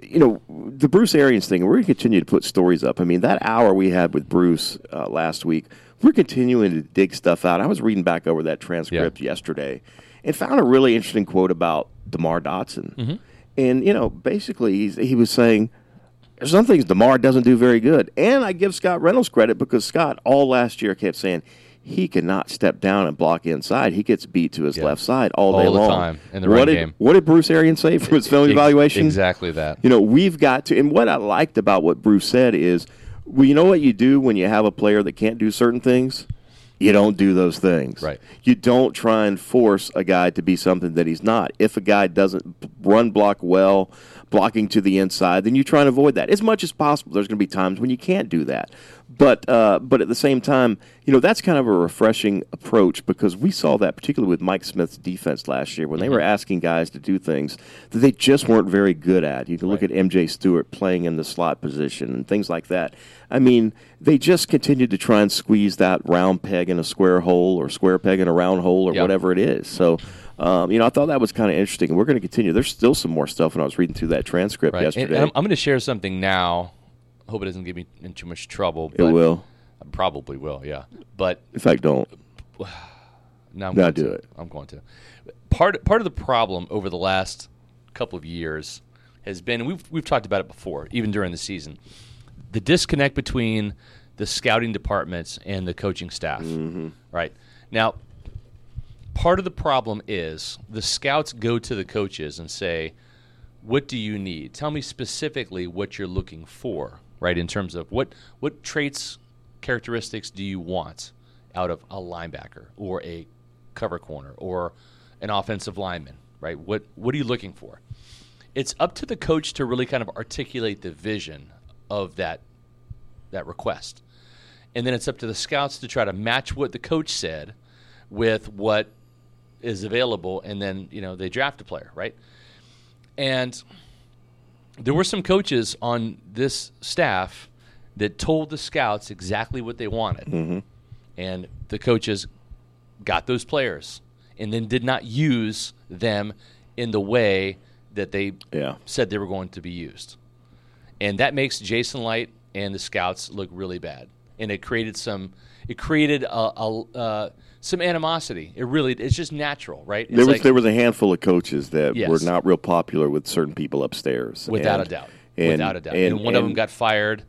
you know, the Bruce Arians thing, we're going to continue to put stories up. I mean, that hour we had with Bruce uh, last week, we're continuing to dig stuff out. I was reading back over that transcript yeah. yesterday and found a really interesting quote about DeMar Dotson. Mm-hmm. And, you know, basically he's, he was saying, there's some things DeMar doesn't do very good. And I give Scott Reynolds credit because Scott all last year kept saying he cannot step down and block inside. He gets beat to his yeah. left side all, all day long. All the time in the what run did, game. What did Bruce Arians say from his film evaluation? Exactly that. You know, we've got to – and what I liked about what Bruce said is, well, you know what you do when you have a player that can't do certain things? You don't do those things. Right. You don't try and force a guy to be something that he's not. If a guy doesn't run block well, blocking to the inside, then you try and avoid that as much as possible. There's going to be times when you can't do that. But uh, but at the same time, you know, that's kind of a refreshing approach because we saw that particularly with Mike Smith's defense last year when they were asking guys to do things that they just weren't very good at. You can look right. at M J Stewart playing in the slot position and things like that. I mean, they just continued to try and squeeze that round peg in a square hole or square peg in a round hole or yep. whatever it is. So, um, you know, I thought that was kind of interesting. And we're going to continue. There's still some more stuff when I was reading through that transcript right. yesterday. And, and I'm, I'm going to share something now. Hope it doesn't get me in too much trouble. It will. I probably will, yeah. But in fact, don't. No, I'm no, going do to. it. I'm going to. Part part of the problem over the last couple of years has been, and we've we've talked about it before, even during the season, the disconnect between the scouting departments and the coaching staff. Mm-hmm. Right now, part of the problem is the scouts go to the coaches and say, "What do you need? Tell me specifically what you're looking for." Right, in terms of what, what traits, characteristics do you want out of a linebacker or a cover corner or an offensive lineman, right? What what are you looking for? It's up to the coach to really kind of articulate the vision of that that request. And then it's up to the scouts to try to match what the coach said with what is available, and then, you know, they draft a player, right? And there were some coaches on this staff that told the scouts exactly what they wanted. Mm-hmm. And the coaches got those players and then did not use them in the way that they yeah. said they were going to be used. And that makes Jason Light and the scouts look really bad. And it created some it created a, a uh, some animosity. It really, it's just natural, right? It's there was like, there was a handful of coaches that yes. were not real popular with certain people upstairs. Without and, a doubt. And, Without a doubt. And, And, one and, of them got fired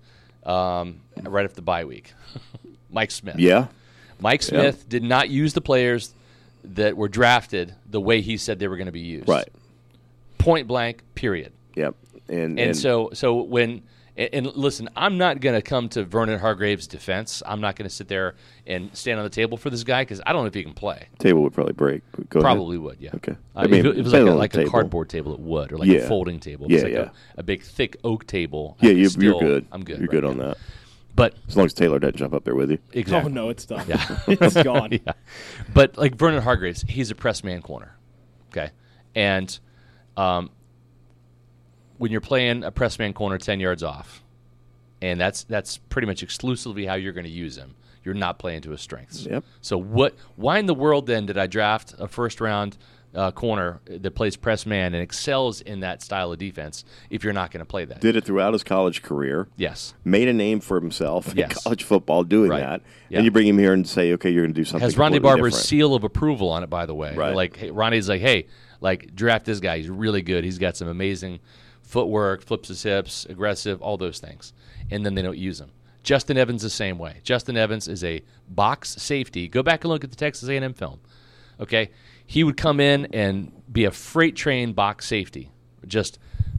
um, right after the bye week. Mike Smith. Yeah. Mike Smith yeah. did not use the players that were drafted the way he said they were going to be used. Right. Point blank, period. Yep. And, And, and so so when and, and listen, I'm not going to come to Vernon Hargrave's defense. I'm not going to sit there and stand on the table for this guy because I don't know if he can play. Table would probably break. Go probably ahead. would, yeah. Okay. I mean, if it was like, a, like a table. cardboard table, it would, or like Yeah. a folding table. If Yeah, it's like yeah. a, a big, thick oak table. Yeah, I can you, still, you're good. I'm good. You're right good now. on that. But as long as Taylor doesn't jump up there with you. Exactly. Oh, no, it's done. Yeah. It's gone. yeah. But like Vernon Hargraves, he's a press man corner. Okay. And um, when you're playing a press man corner ten yards off, and that's that's pretty much exclusively how you're going to use him, you're not playing to his strengths. Yep. So what? Why in the world then did I draft a first round uh, corner that plays press man and excels in that style of defense if you're not going to play that? Did it throughout his college career. Yes. Made a name for himself Yes. in college football doing Right. that. Yeah. And you bring him here and say, okay, you're going to do something Has Ronde completely Barber's different. seal of approval on it, by the way. Right. Like, hey, Ronde's like, hey, like, draft this guy. He's really good. He's got some amazing footwork, flips his hips, aggressive, all those things. And then they don't use him. Justin Evans the same way. Justin Evans is a box safety. Go back and look at the Texas A and M film. Okay? He would come in and be a freight train box safety. Just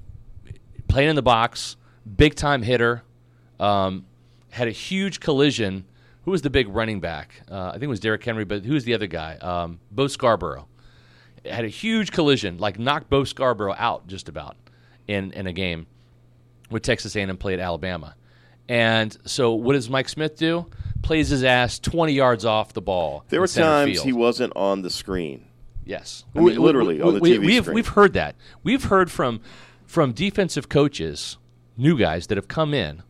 playing in the box, big-time hitter, um, had a huge collision. Who was the big running back? Uh, I think it was Derrick Henry, but who was the other guy? Um, Bo Scarborough. Had a huge collision, like knocked Bo Scarborough out just about in, in a game with Texas A and M played Alabama. And so what does Mike Smith do? Plays his ass twenty yards off the ball. There in were center times field. he wasn't on the screen. Yes. I mean, literally on the we, T V we've, screen. We've heard that. We've heard from from defensive coaches, new guys that have come in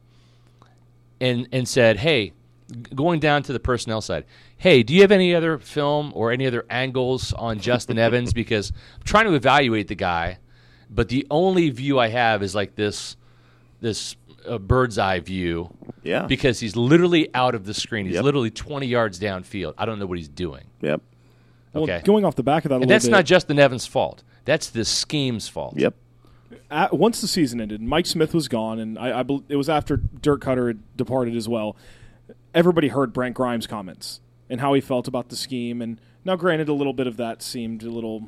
and and said, hey, going down to the personnel side, hey, do you have any other film or any other angles on Justin Evans? Because I'm trying to evaluate the guy but the only view I have is like this this uh, bird's eye view. Yeah. Because he's literally out of the screen. He's Yep. literally twenty yards downfield. I don't know what he's doing. Yep. Well, Okay. going off the back of that a And little that's bit, not Justin Evans' fault. That's the scheme's fault. Yep. at, once the season ended, Mike Smith was gone, and I, I bel- it was after Dirk Cutter had departed as well. Everybody heard Brent Grimes' comments and how he felt about the scheme. And now, granted, a little bit of that seemed a little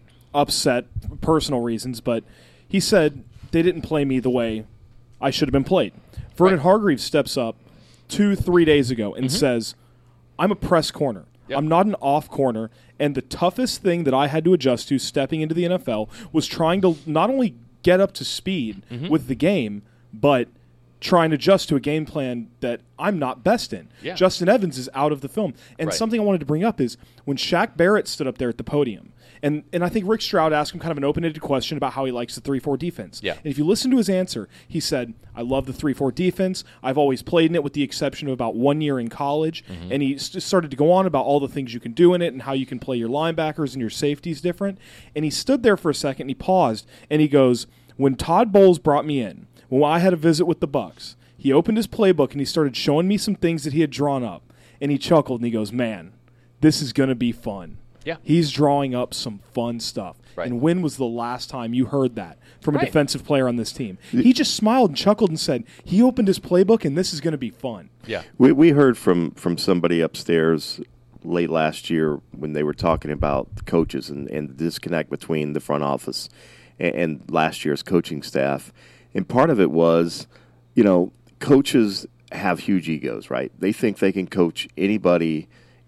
upset, personal reasons, but he said they didn't play me the way I should have been played. Vernon Right. Hargreaves steps up two, three days ago and Mm-hmm. says, I'm a press corner. Yep. I'm not an off corner. And the toughest thing that I had to adjust to stepping into the N F L was trying to not only get up to speed Mm-hmm. with the game, but trying to adjust to a game plan that I'm not best in. Yeah. Justin Evans is out of the film. And Right. something I wanted to bring up is when Shaq Barrett stood up there at the podium, and, and I think Rick Stroud asked him kind of an open-ended question about how he likes the three four defense. Yeah. And if you listen to his answer, he said, I love the three four defense. I've always played in it with the exception of about one year in college. Mm-hmm. And he st- started to go on about all the things you can do in it and how you can play your linebackers and your safeties different. And he stood there for a second, and he paused, and he goes, when Todd Bowles brought me in, when I had a visit with the Bucs, he opened his playbook and he started showing me some things that he had drawn up. And he chuckled and he goes, man, this is going to be fun. Yeah. He's drawing up some fun stuff. Right. And when was the last time you heard that from a Right. defensive player on this team? He just smiled and chuckled and said, he opened his playbook and this is going to be fun. Yeah. We we heard from, from somebody upstairs late last year when they were talking about the coaches and, and the disconnect between the front office and, and last year's coaching staff. And part of it was, you know, coaches have huge egos, right? They think they can coach anybody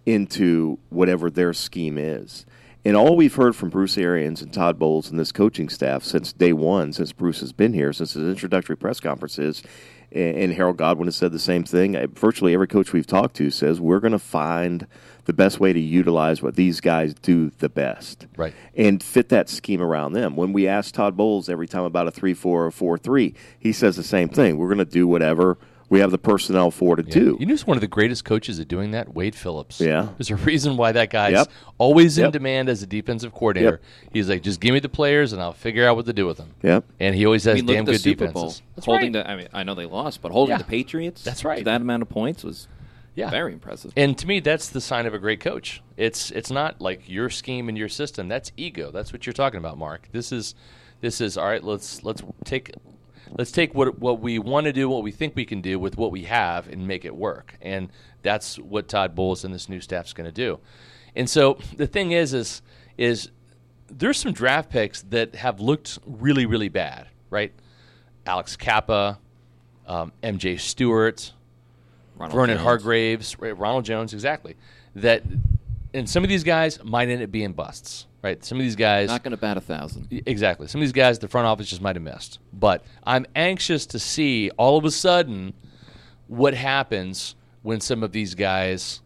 into whatever their scheme is. And all we've heard from Bruce Arians and Todd Bowles and this coaching staff since day one, since Bruce has been here, since his introductory press conference is, and Harold Godwin has said the same thing, virtually every coach we've talked to says we're going to find the best way to utilize what these guys do the best. Right. And fit that scheme around them. When we ask Todd Bowles every time about a three four or four three, he says the same thing. We're going to do whatever we have the personnel for to Yeah. do. You know who's one of the greatest coaches at doing that? Wade Phillips. Yeah. There's a reason why that guy's Yep. always in Yep. demand as a defensive coordinator. Yep. He's like, just give me the players and I'll figure out what to do with them. Yep. And he always I has mean, look damn at the good Super defenses. Bowl. That's holding right. the, I mean, I know they lost, but holding Yeah. the Patriots. That's right. to that amount of points was Yeah. very impressive. And to me, that's the sign of a great coach. It's it's not like your scheme and your system. That's ego. That's what you're talking about, Mark. This is this is all right. Let's let's take let's take what what we want to do, what we think we can do with what we have, and make it work. And that's what Todd Bowles and this new staff's going to do. And so the thing is, is is there's some draft picks that have looked really really bad, right? Alex Kappa, um, M J Stewart. Ronald Vernon Jones. Hargreaves, right, Ronald Jones, exactly. That, and some of these guys might end up being busts, right? Some of these guys, Not going to bat a thousand. exactly. Some of these guys, the front office just might have missed. But I'm anxious to see all of a sudden what happens when some of these guys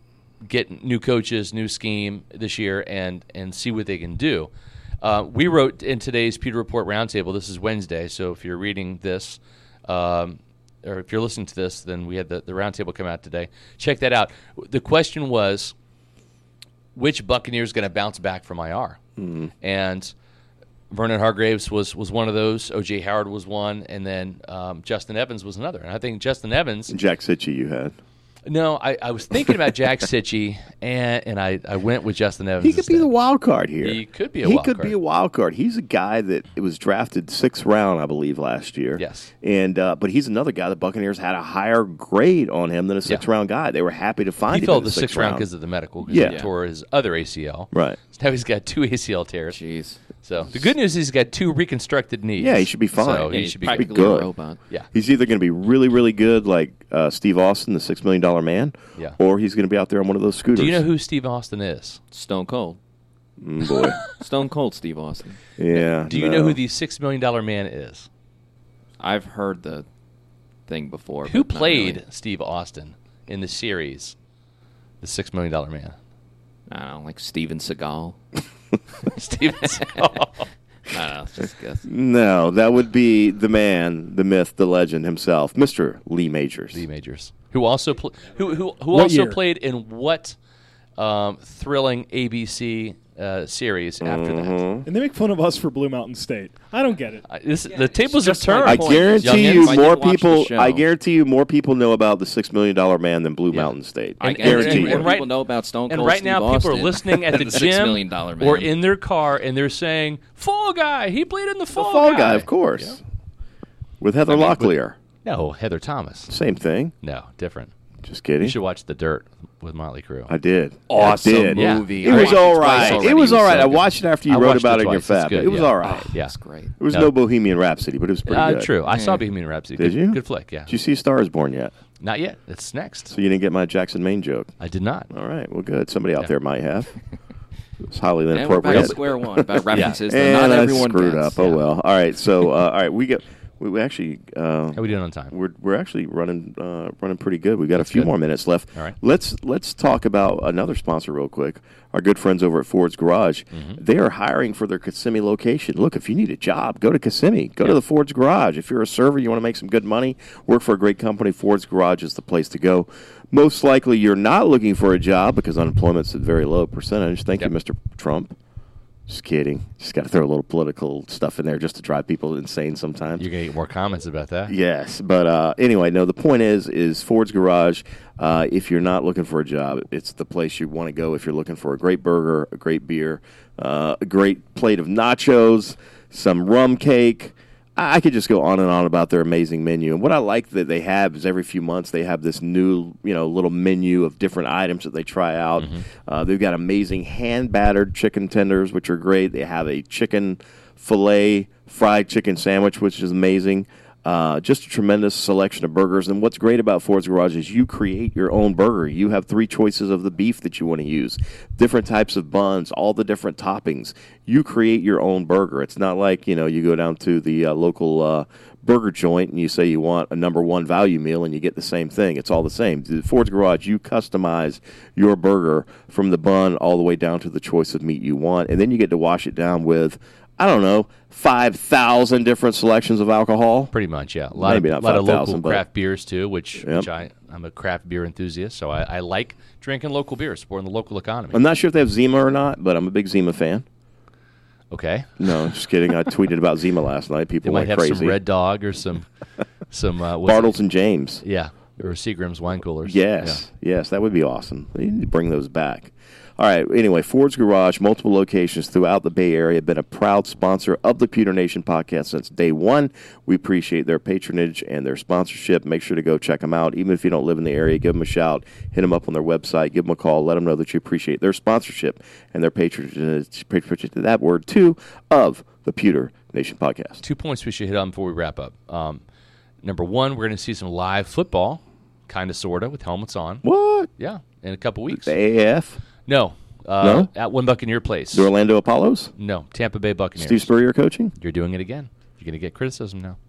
get new coaches, new scheme this year, and and see what they can do. Uh, we wrote in today's Pewter Report Roundtable. This is Wednesday, so if you're reading this. Um, or if you're listening to this, then we had the, the roundtable come out today. Check that out. The question was, which Buccaneer is going to bounce back from I R? Mm-hmm. And Vernon Hargreaves was, was one of those. O J Howard was one. And then um, Justin Evans was another. And I think Justin Evans... Jack Sitchy you had. No, I, I was thinking about Jack Sitchy, and, and I, I went with Justin Evans He could instead. be the wild card here. He could be a he wild could card. be a wild card. He's a guy that it was drafted sixth round, I believe, last year. Yes. And uh, but he's another guy. The Buccaneers had a higher grade on him than a sixth Yeah. round guy. They were happy to find He him fell in the the sixth round because of the medical. Because Yeah. he tore his other A C L. Right. So now he's got two A C L tears. Jeez. So the good news is he's got two reconstructed knees. Yeah, he should be fine. So Yeah, he he's should be practically good. a robot. Yeah. He's either going to be really, really good, like uh, Steve Austin, the six million dollar man, Yeah. or he's going to be out there on one of those scooters. Do you know who Steve Austin is? Stone Cold. Mm, boy. Stone Cold Steve Austin. Yeah. Do you no. know who the six million dollar man is? I've heard the thing before. Who but not played really. Steve Austin in the series, the six million dollar man? I don't know, like Steven Seagal. Steven. I don't know, just a guess. No, that would be the man, the myth, the legend himself, Mister Lee Majors. Lee Majors, who also pl- who who who What also year? played in what um, thrilling A B C uh, series after that. And they make fun of us for Blue Mountain State. I don't get it. Uh, this, the tables have just my turned. I point. guarantee Youngins, you I more did watch the people. show. I guarantee you more people know about the Six Million Dollar Man than Blue Mountain State. I And- guarantee and- more and right- people know about Stone Cold And right Steve now, people are Austin listening at the, than the Six gym Million Dollar Man. or in their car, and they're saying, "Fall Guy, he played in the The Fall, Fall Guy, of course, with Heather mean, but- Locklear. No, Heather Thomas. Same thing. No, different. Just kidding. You should watch The Dirt with Motley Crue. I did. Awesome I did. Yeah. movie. It I was watched all twice right. already. It was all so right. I good. watched it after you I wrote watched about it it in your twice. It's fab. good, It was yeah. all right. Yeah. That's great. It was No. no Bohemian Rhapsody, but it was pretty Uh, good. true. I saw Bohemian Rhapsody. Did good, you? Good flick, yeah. Did you see Star is Born yet? Not yet. It's next. So you didn't get my Jackson Maine joke. I did not. All right. Well, good. Somebody out Yeah. there might have. It was highly And we're back inappropriate. to square one about references that And not I everyone screwed gets. up. Oh Yeah. well. All right. So uh, all right, we get we, we actually uh, How are we doing on time? we're we're actually running uh, running pretty good. We've got That's a few good. more minutes left. All right. Let's let's talk about another sponsor real quick. Our good friends over at Ford's Garage. Mm-hmm. They are hiring for their Kissimmee location. Look, if you need a job, go to Kissimmee. Go to the Ford's Garage. If you're a server, you want to make some good money, work for a great company, Ford's Garage is the place to go. Most likely you're not looking for a job because unemployment's at a very low percentage. Thank Yep. you, Mister Trump. Just kidding. Just got to throw a little political stuff in there just to drive people insane sometimes. You're going to get more comments about that. Yes, but uh, anyway, no. The point is, is Ford's Garage. Uh, if you're not looking for a job, it's the place you want to go. If you're looking for a great burger, a great beer, uh, a great plate of nachos, some rum cake. I I could just go on and on about their amazing menu. And what I like that they have is every few months they have this new, you know, little menu of different items that they try out. Uh, they've got amazing hand battered chicken tenders, which are great. They have a chicken filet fried chicken sandwich, which is amazing. Uh, just a tremendous selection of burgers. And what's great about Ford's Garage is you create your own burger. You have three choices of the beef that you want to use, different types of buns, all the different toppings. You create your own burger. It's not like, you know, you go down to the uh, local uh, burger joint and you say you want a number one value meal and you get the same thing. It's all the same. The Ford's Garage, you customize your burger from the bun all the way down to the choice of meat you want. And then you get to wash it down with, I don't know, five thousand different selections of alcohol. Pretty much, yeah. A lot Maybe of, not lot of five local thousand, but- craft beers, too, which, Yep. which I, I'm a craft beer enthusiast, so I, I like drinking local beer, supporting the local economy. I'm not sure if they have Zima or not, but I'm a big Zima fan. Okay. No, just kidding. I tweeted about Zima last night. They People might went have crazy. some Red Dog or some, some uh, what's Bartles and James. it? Yeah, or Seagram's wine coolers. Yes, yes, that would be awesome. They need to bring those back. All right, anyway, Ford's Garage, multiple locations throughout the Bay Area, been a proud sponsor of the Pewter Nation podcast since day one. We appreciate their patronage and their sponsorship. Make sure to go check them out. Even if you don't live in the area, give them a shout, hit them up on their website, give them a call, let them know that you appreciate their sponsorship and their patronage, patronage that word, too, of the Pewter Nation podcast. Two points we should hit on before we wrap up. Um, number one, we're going to see some live football, kind of, sort of, with helmets on. What? Yeah, in a couple weeks. The A A F? No. Uh, No? At One Buccaneer Place. The Orlando Apollos? No, Tampa Bay Buccaneers. Steve Spurrier coaching? You're doing it again. You're going to get criticism now.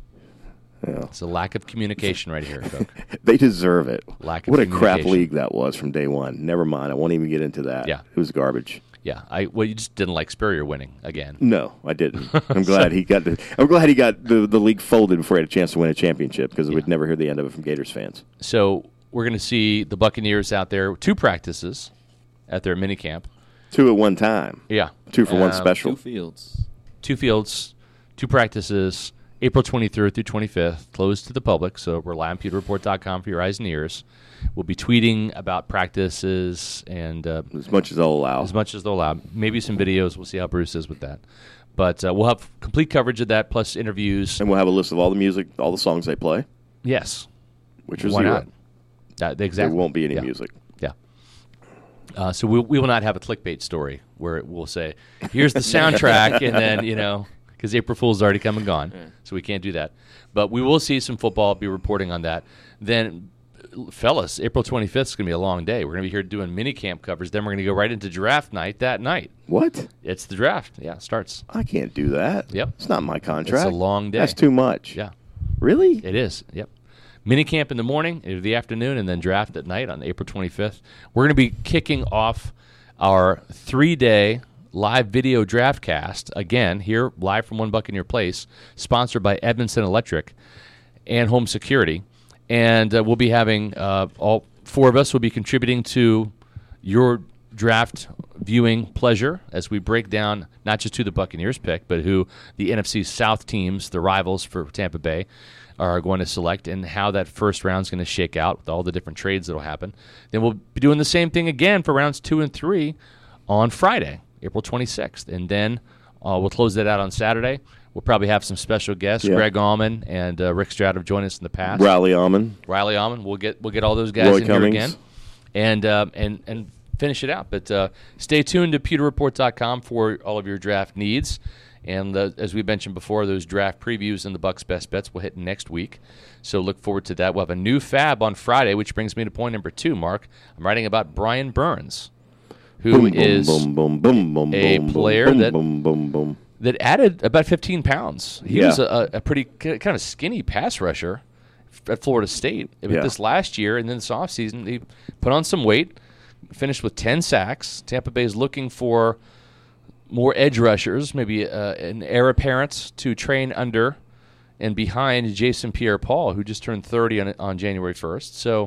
Yeah. It's a lack of communication right here, Cook. They deserve it. Lack of what a crap communication. league that was from day one. Never mind. I won't even get into that. Yeah. It was garbage. Yeah, I well, you just didn't like Spurrier winning again. No, I didn't. I'm glad he got the. I'm glad he got the, the league folded before he had a chance to win a championship because we'd never hear the end of it from Gators fans. So we're going to see the Buccaneers out there, two practices at their mini camp. Two at one time. Yeah, Two for one Um, special. Two fields. two fields, two practices, April twenty-third through twenty-fifth, closed to the public, so rely on pewter report dot com for your eyes and ears. We'll be tweeting about practices and uh, As much as they'll allow. as much as they'll allow. Maybe some videos. We'll see how Bruce is with that. But uh, we'll have complete coverage of that, plus interviews. And we'll have a list of all the music, all the songs they play, Yes. which is Why zero. not? That, exactly. There won't be any Yeah. music. Yeah. Uh, so we, we will not have a clickbait story where it will say, here's the soundtrack, and then, you know, because April Fool's already come and gone, so we can't do that. But we will see some football, be reporting on that. Then, fellas, April twenty-fifth is going to be a long day. We're going to be here doing mini camp covers. Then we're going to go right into draft night that night. What? It's the draft. Yeah, it starts. I can't do that. Yep. It's not my contract. It's a long day. That's too much. Yeah, Really? it is. Yep. Mini camp in the morning, in the afternoon, and then draft at night on April twenty-fifth. We're going to be kicking off our three-day live video draft cast, again, here live from One Buccaneer Place, sponsored by Edmondson Electric and Home Security. And uh, we'll be having, uh, all four of us will be contributing to your draft viewing pleasure as we break down not just who the Buccaneers pick, but who the N F C South teams, the rivals for Tampa Bay, are going to select, and how that first round is going to shake out with all the different trades that will happen. Then we'll be doing the same thing again for rounds two and three on Friday, April twenty-sixth. And then uh, we'll close that out on Saturday. We'll probably have some special guests, yeah. Greg Allman and uh, Rick Stroud have joined us in the past. Riley Allman. Riley Allman. We'll get we'll get all those guys Roy in Cummings. here again. And uh, and and finish it out. But uh, stay tuned to pewter report dot com for all of your draft needs. And uh, as we mentioned before, those draft previews and the Bucs Best Bets will hit next week. So look forward to that. We'll have a new fab on Friday, which brings me to point number two, Mark. I'm writing about Brian Burns, who boom, is boom, boom, boom, boom, a boom, player boom, that boom, boom, boom. that added about fifteen pounds. He Yeah. was a, a pretty kind of skinny pass rusher at Florida State. But Yeah. this last year and then this offseason, he put on some weight, finished with ten sacks. Tampa Bay is looking for more edge rushers, maybe uh, an heir apparent to train under and behind Jason Pierre-Paul, who just turned thirty on, on January first. So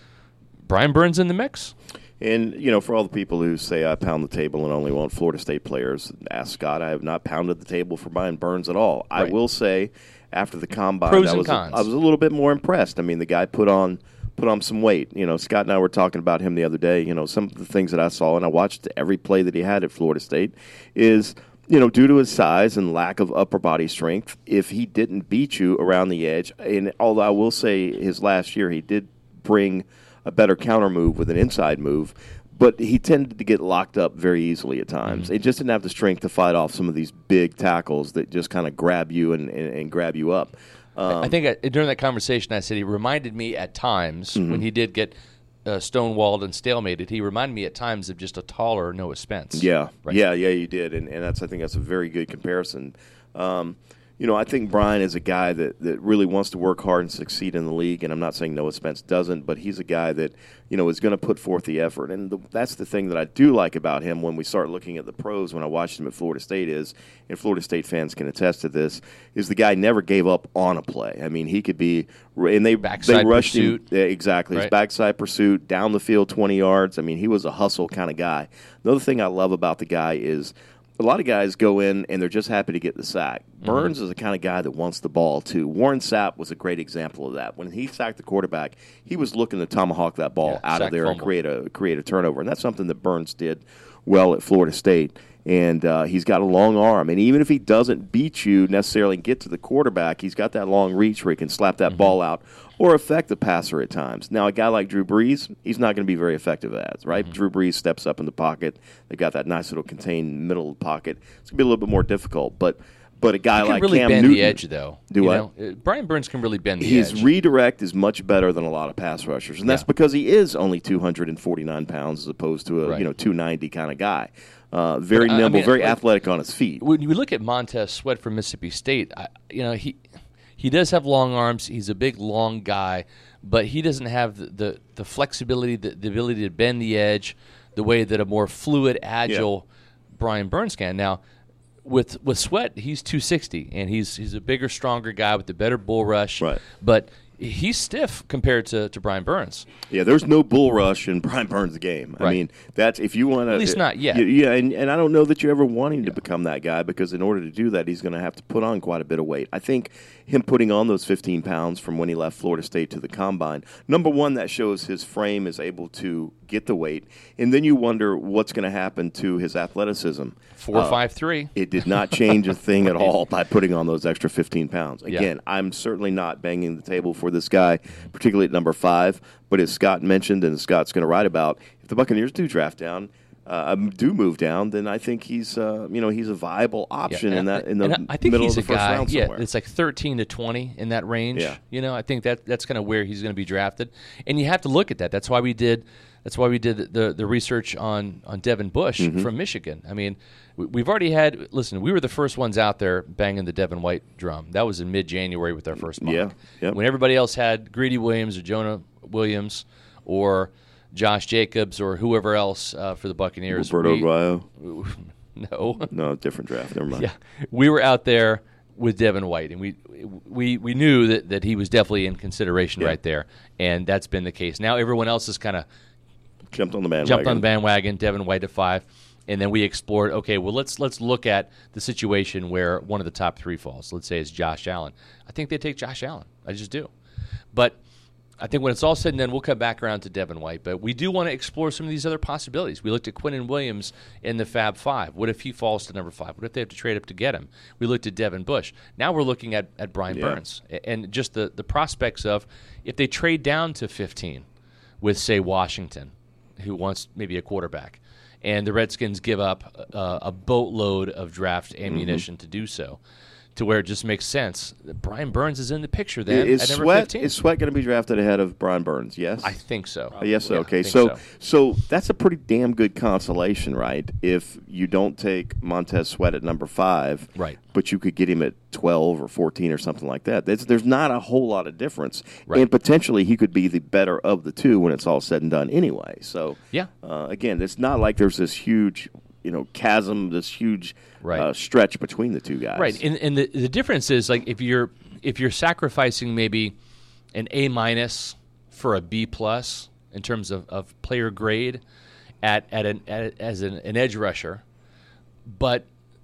Brian Burns in the mix. And, you know, for all the people who say I pound the table and only want Florida State players, ask Scott. I have not pounded the table for Brian Burns at all. Right. I will say, after the combine, Pros I and was, cons. I was a little bit more impressed. I mean, the guy put on put on some weight. You know, Scott and I were talking about him the other day. You know, some of the things that I saw, and I watched every play that he had at Florida State, is, you know, due to his size and lack of upper body strength, if he didn't beat you around the edge, and although I will say his last year he did bring a better counter move with an inside move, but he tended to get locked up very easily at times. Mm-hmm. He just didn't have the strength to fight off some of these big tackles that just kind of grab you and, and, and grab you up. Um, I think I, during that conversation I said he reminded me at times, Mm-hmm. when he did get uh, stonewalled and stalemated, he reminded me at times of just a taller Noah Spence. Yeah, Right. yeah, yeah, you did, and, and that's I think that's a very good comparison. Um, you know, I think Brian is a guy that, that really wants to work hard and succeed in the league, and I'm not saying Noah Spence doesn't, but he's a guy that, you know, is going to put forth the effort, and the, that's the thing that I do like about him when we start looking at the pros when I watched him at Florida State is, and Florida State fans can attest to this, is the guy never gave up on a play. I mean, he could be, and they, Backside they rushed pursuit. him. Yeah, exactly. His Right. backside pursuit, down the field twenty yards. I mean, he was a hustle kind of guy. Another thing I love about the guy is a lot of guys go in and they're just happy to get the sack. Burns is the kind of guy that wants the ball, too. Warren Sapp was a great example of that. When he sacked the quarterback, he was looking to tomahawk that ball Yeah, out of sack there and fumble. create a, create a turnover. And that's something that Burns did well at Florida State. And uh, he's got a long arm. And even if he doesn't beat you necessarily and get to the quarterback, he's got that long reach where he can slap that ball out or affect the passer at times. Now, a guy like Drew Brees, he's not going to be very effective at that, right? Mm-hmm. Drew Brees steps up in the pocket. They've got that nice little contained middle of the pocket. It's going to be a little bit more difficult. But but a guy He can like really Cam bend Newton, the edge, though. Do you what? know? Uh, Brian Burns can really bend the his edge. redirect is much better than a lot of pass rushers, and that's Yeah. because he is only two hundred forty-nine pounds as opposed to a Right. you know two ninety kind of guy. Uh, very But, I- I nimble, mean, very like- athletic on his feet. When you look at Montez Sweat from Mississippi State, I, you know he he does have long arms. He's a big, long guy, but he doesn't have the the, the flexibility, the, the ability to bend the edge, the way that a more fluid, agile Brian Burns can. Now, with with Sweat, he's two sixty, and he's he's a bigger, stronger guy with a better bull rush. Right. But he's stiff compared to, to Brian Burns. Yeah, there's no bull rush in Brian Burns' game. I Right. mean, that's if you want to. At least not yet. Yeah, and, and I don't know that you ever want him to become that guy because in order to do that, he's going to have to put on quite a bit of weight. I think him putting on those fifteen pounds from when he left Florida State to the combine, number one, that shows his frame is able to get the weight, and then you wonder what's going to happen to his athleticism. Four Uh, five three. It did not change a thing at all by putting on those extra fifteen pounds. Yeah. Again, I'm certainly not banging the table for this guy, particularly at number five. But as Scott mentioned, and as Scott's going to write about, if the Buccaneers do draft down, uh, do move down, then I think he's, uh, you know, he's a viable option in that in the and I think middle he's of the a first guy, round yeah, somewhere. it's like thirteen to twenty in that range. Yeah. You know, I think that that's kind of where he's going to be drafted, and you have to look at that. That's why we did. That's why we did the the research on on Devin Bush Mm-hmm. from Michigan. I mean, we, we've already had. Listen, we were the first ones out there banging the Devin White drum. That was in mid January with our first mock. Yeah, yep. When everybody else had Greedy Williams or Jonah Williams or Josh Jacobs or whoever else uh, for the Buccaneers. Roberto we- Aguayo. No. No, different draft. Never mind. Yeah, we were out there with Devin White, and we we we knew that, that he was definitely in consideration Yeah. right there, and that's been the case. Now everyone else has kind of Jumped on the bandwagon. jumped on the bandwagon. Devin White at five. And then we explored, okay, well, let's let's look at the situation where one of the top three falls. Let's say it's Josh Allen. I think they take Josh Allen. I just do. But I think when it's all said and done, we'll come back around to Devin White. But we do want to explore some of these other possibilities. We looked at Quinnen Williams in the Fab Five. What if he falls to number five? What if they have to trade up to get him? We looked at Devin Bush. Now we're looking at, at Brian Yeah. Burns. And just the, the prospects of if they trade down to fifteen with, say, Washington, who wants maybe a quarterback, and the Redskins give up uh, a boatload of draft ammunition Mm-hmm. to do so, to where it just makes sense. Brian Burns is in the picture then Is at number Sweat fifteen. is Sweat going to be drafted ahead of Brian Burns? Yes, I think so. Yes, so Yeah, okay. I think So, so. so that's a pretty damn good consolation, right? If you don't take Montez Sweat at number five, Right. but you could get him at twelve or fourteen or something like that. There's, there's not a whole lot of difference, Right. and potentially he could be the better of the two when it's all said and done. Anyway, so Yeah. uh, again, it's not like there's this huge, you know, chasm, this huge Right. uh, stretch between the two guys. Right, and, and the the difference is like if you're if you're sacrificing maybe an A minus for a B plus in terms of, of player grade at at an at, as an, an edge rusher, but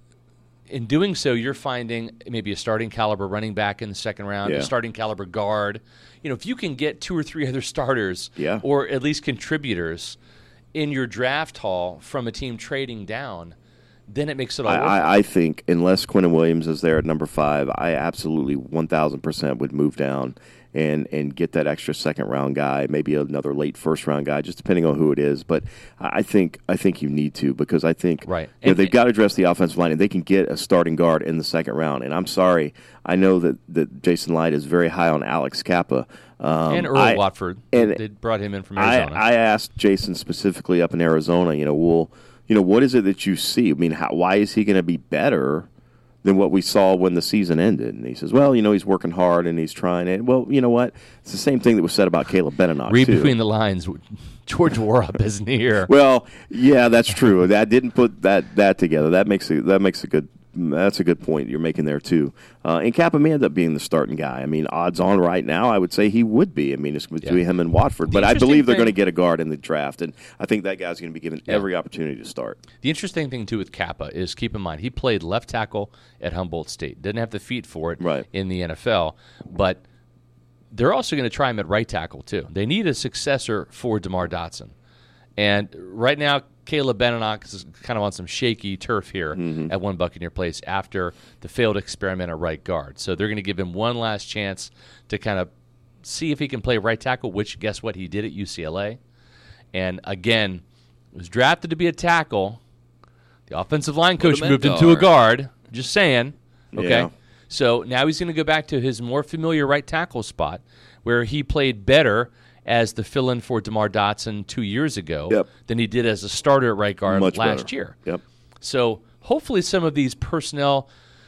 in doing so, you're finding maybe a starting caliber running back in the second round, Yeah. a starting caliber guard. You know, if you can get two or three other starters, Yeah. or at least contributors in your draft haul from a team trading down, then it makes it all I, worth it. I, I think unless Quinnen Williams is there at number five, I absolutely one thousand percent would move down and, and get that extra second round guy, maybe another late first round guy, just depending on who it is. But I think I think you need to because I think Right. you know, And- they've got to address the offensive line and they can get a starting guard in the second round. And I'm sorry, I know that, that Jason Light is very high on Alex Kappa. Um, and Earl I- Watford. and they brought him in from I, Arizona. I asked Jason specifically up in Arizona, you know, well, you know, what is it that you see? I mean, how, why is he going to be better than what we saw when the season ended? And he says, well, you know, he's working hard and he's trying it. Well, you know what? It's the same thing that was said about Caleb Benenoch, Read too. between the lines. George Warup isn't here. Well, yeah, that's true. I didn't put that that together. That makes a, that makes a good that's a good point you're making there too. Uh, and Kappa may end up being the starting guy. I mean, odds on right now, I would say he would be. I mean, it's between Yeah. him and Watford, The but I interesting believe they're thing- going to get a guard in the draft, and I think that guy's going to be given Yeah. every opportunity to start. The interesting thing, too, with Kappa is keep in mind, he played left tackle at Humboldt State. Didn't have the feet for it Right. in the N F L, but they're also going to try him at right tackle, too. They need a successor for DeMar Dotson. And right now, Caleb Benenoch is kind of on some shaky turf here Mm-hmm. at One Buccaneer Place after the failed experiment at right guard. So they're going to give him one last chance to kind of see if he can play right tackle, which, guess what, he did at U C L A. And again, was drafted to be a tackle. The offensive line coach him at moved into a guard. guard. Just saying. Okay. Yeah. So now he's going to go back to his more familiar right tackle spot where he played better as the fill-in for DeMar Dotson two years ago Yep. than he did as a starter at right guard Much last better. year. Yep. So hopefully some of these personnel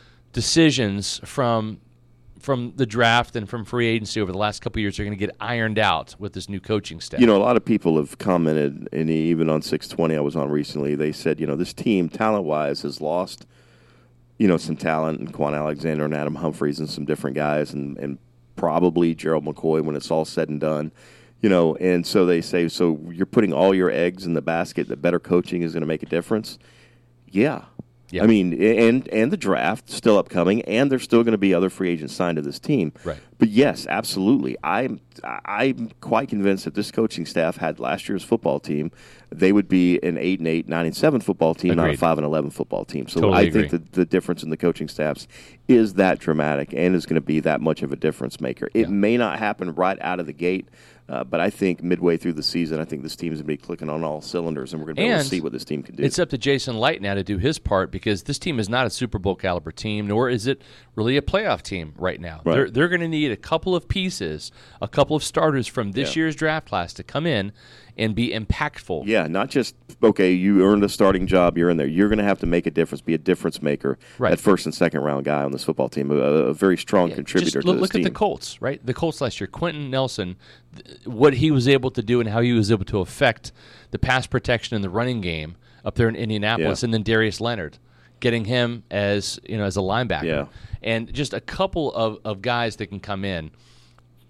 decisions from from the draft and from free agency over the last couple of years are going to get ironed out with this new coaching staff. You know, a lot of people have commented, and even on six twenty I was on recently, they said, you know, this team, talent-wise, has lost, you know, some talent in Quan Alexander and Adam Humphries and some different guys, and, and probably Gerald McCoy when it's all said and done. You know, and so they say, so you're putting all your eggs in the basket that better coaching is going to make a difference? Yeah. Yeah. I mean, and and the draft still upcoming, and there's still going to be other free agents signed to this team. Right. But yes, absolutely. I'm I'm quite convinced that this coaching staff had last year's football team, they would be an eight and eight, nine and seven football team, not a Agreed. five and eleven football team. So Totally I agree. think that the difference in the coaching staffs is that dramatic and is going to be that much of a difference maker. It Yeah. may not happen right out of the gate. Uh, but I think midway through the season, I think this team is going to be clicking on all cylinders, and we're going to be able And to see what this team can do. It's up to Jason Light now to do his part because this team is not a Super Bowl caliber team, nor is it really a playoff team right now. Right. They're they're going to need a couple of pieces, a couple of starters from this Yeah. year's draft class to come in and be impactful. Yeah, not just, okay, you earned a starting job, you're in there. You're going to have to make a difference, be a difference maker, Right. that first and second round guy on this football team, a, a very strong Yeah, contributor just look, to this look team. at the Colts, right? The Colts last year, Quentin Nelson, th- what he was able to do and how he was able to affect the pass protection in the running game up there in Indianapolis, Yeah. and then Darius Leonard, getting him as you know as a linebacker, Yeah. and just a couple of, of guys that can come in.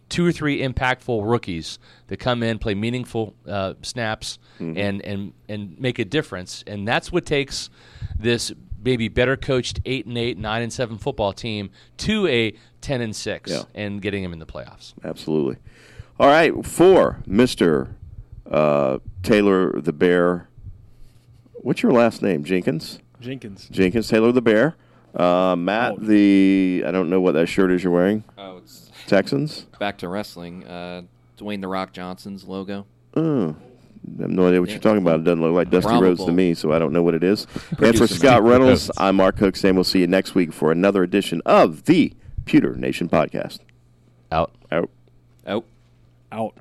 two or three impactful rookies that come in, play meaningful uh, snaps, mm-hmm. and, and and make a difference. And that's what takes this maybe better coached eight and eight, nine and seven football team to a ten and six, yeah. and getting them in the playoffs. Absolutely. All right, for Mister Uh, Taylor the Bear. What's your last name? Jenkins. Jenkins. Jenkins. Taylor the Bear. Uh, Matt oh. the. I don't know what that shirt is you're wearing. Oh, it's Texans. Back to wrestling. Uh, Dwayne the Rock Johnson's logo. Oh. I have no idea what yeah. you're talking about. It doesn't look like Dusty Probable. Rhodes to me, so I don't know what it is. And for Scott Reynolds, I'm Mark Cooks, and we'll see you next week for another edition of the Pewter Nation Podcast. Out. Out. Out. Out.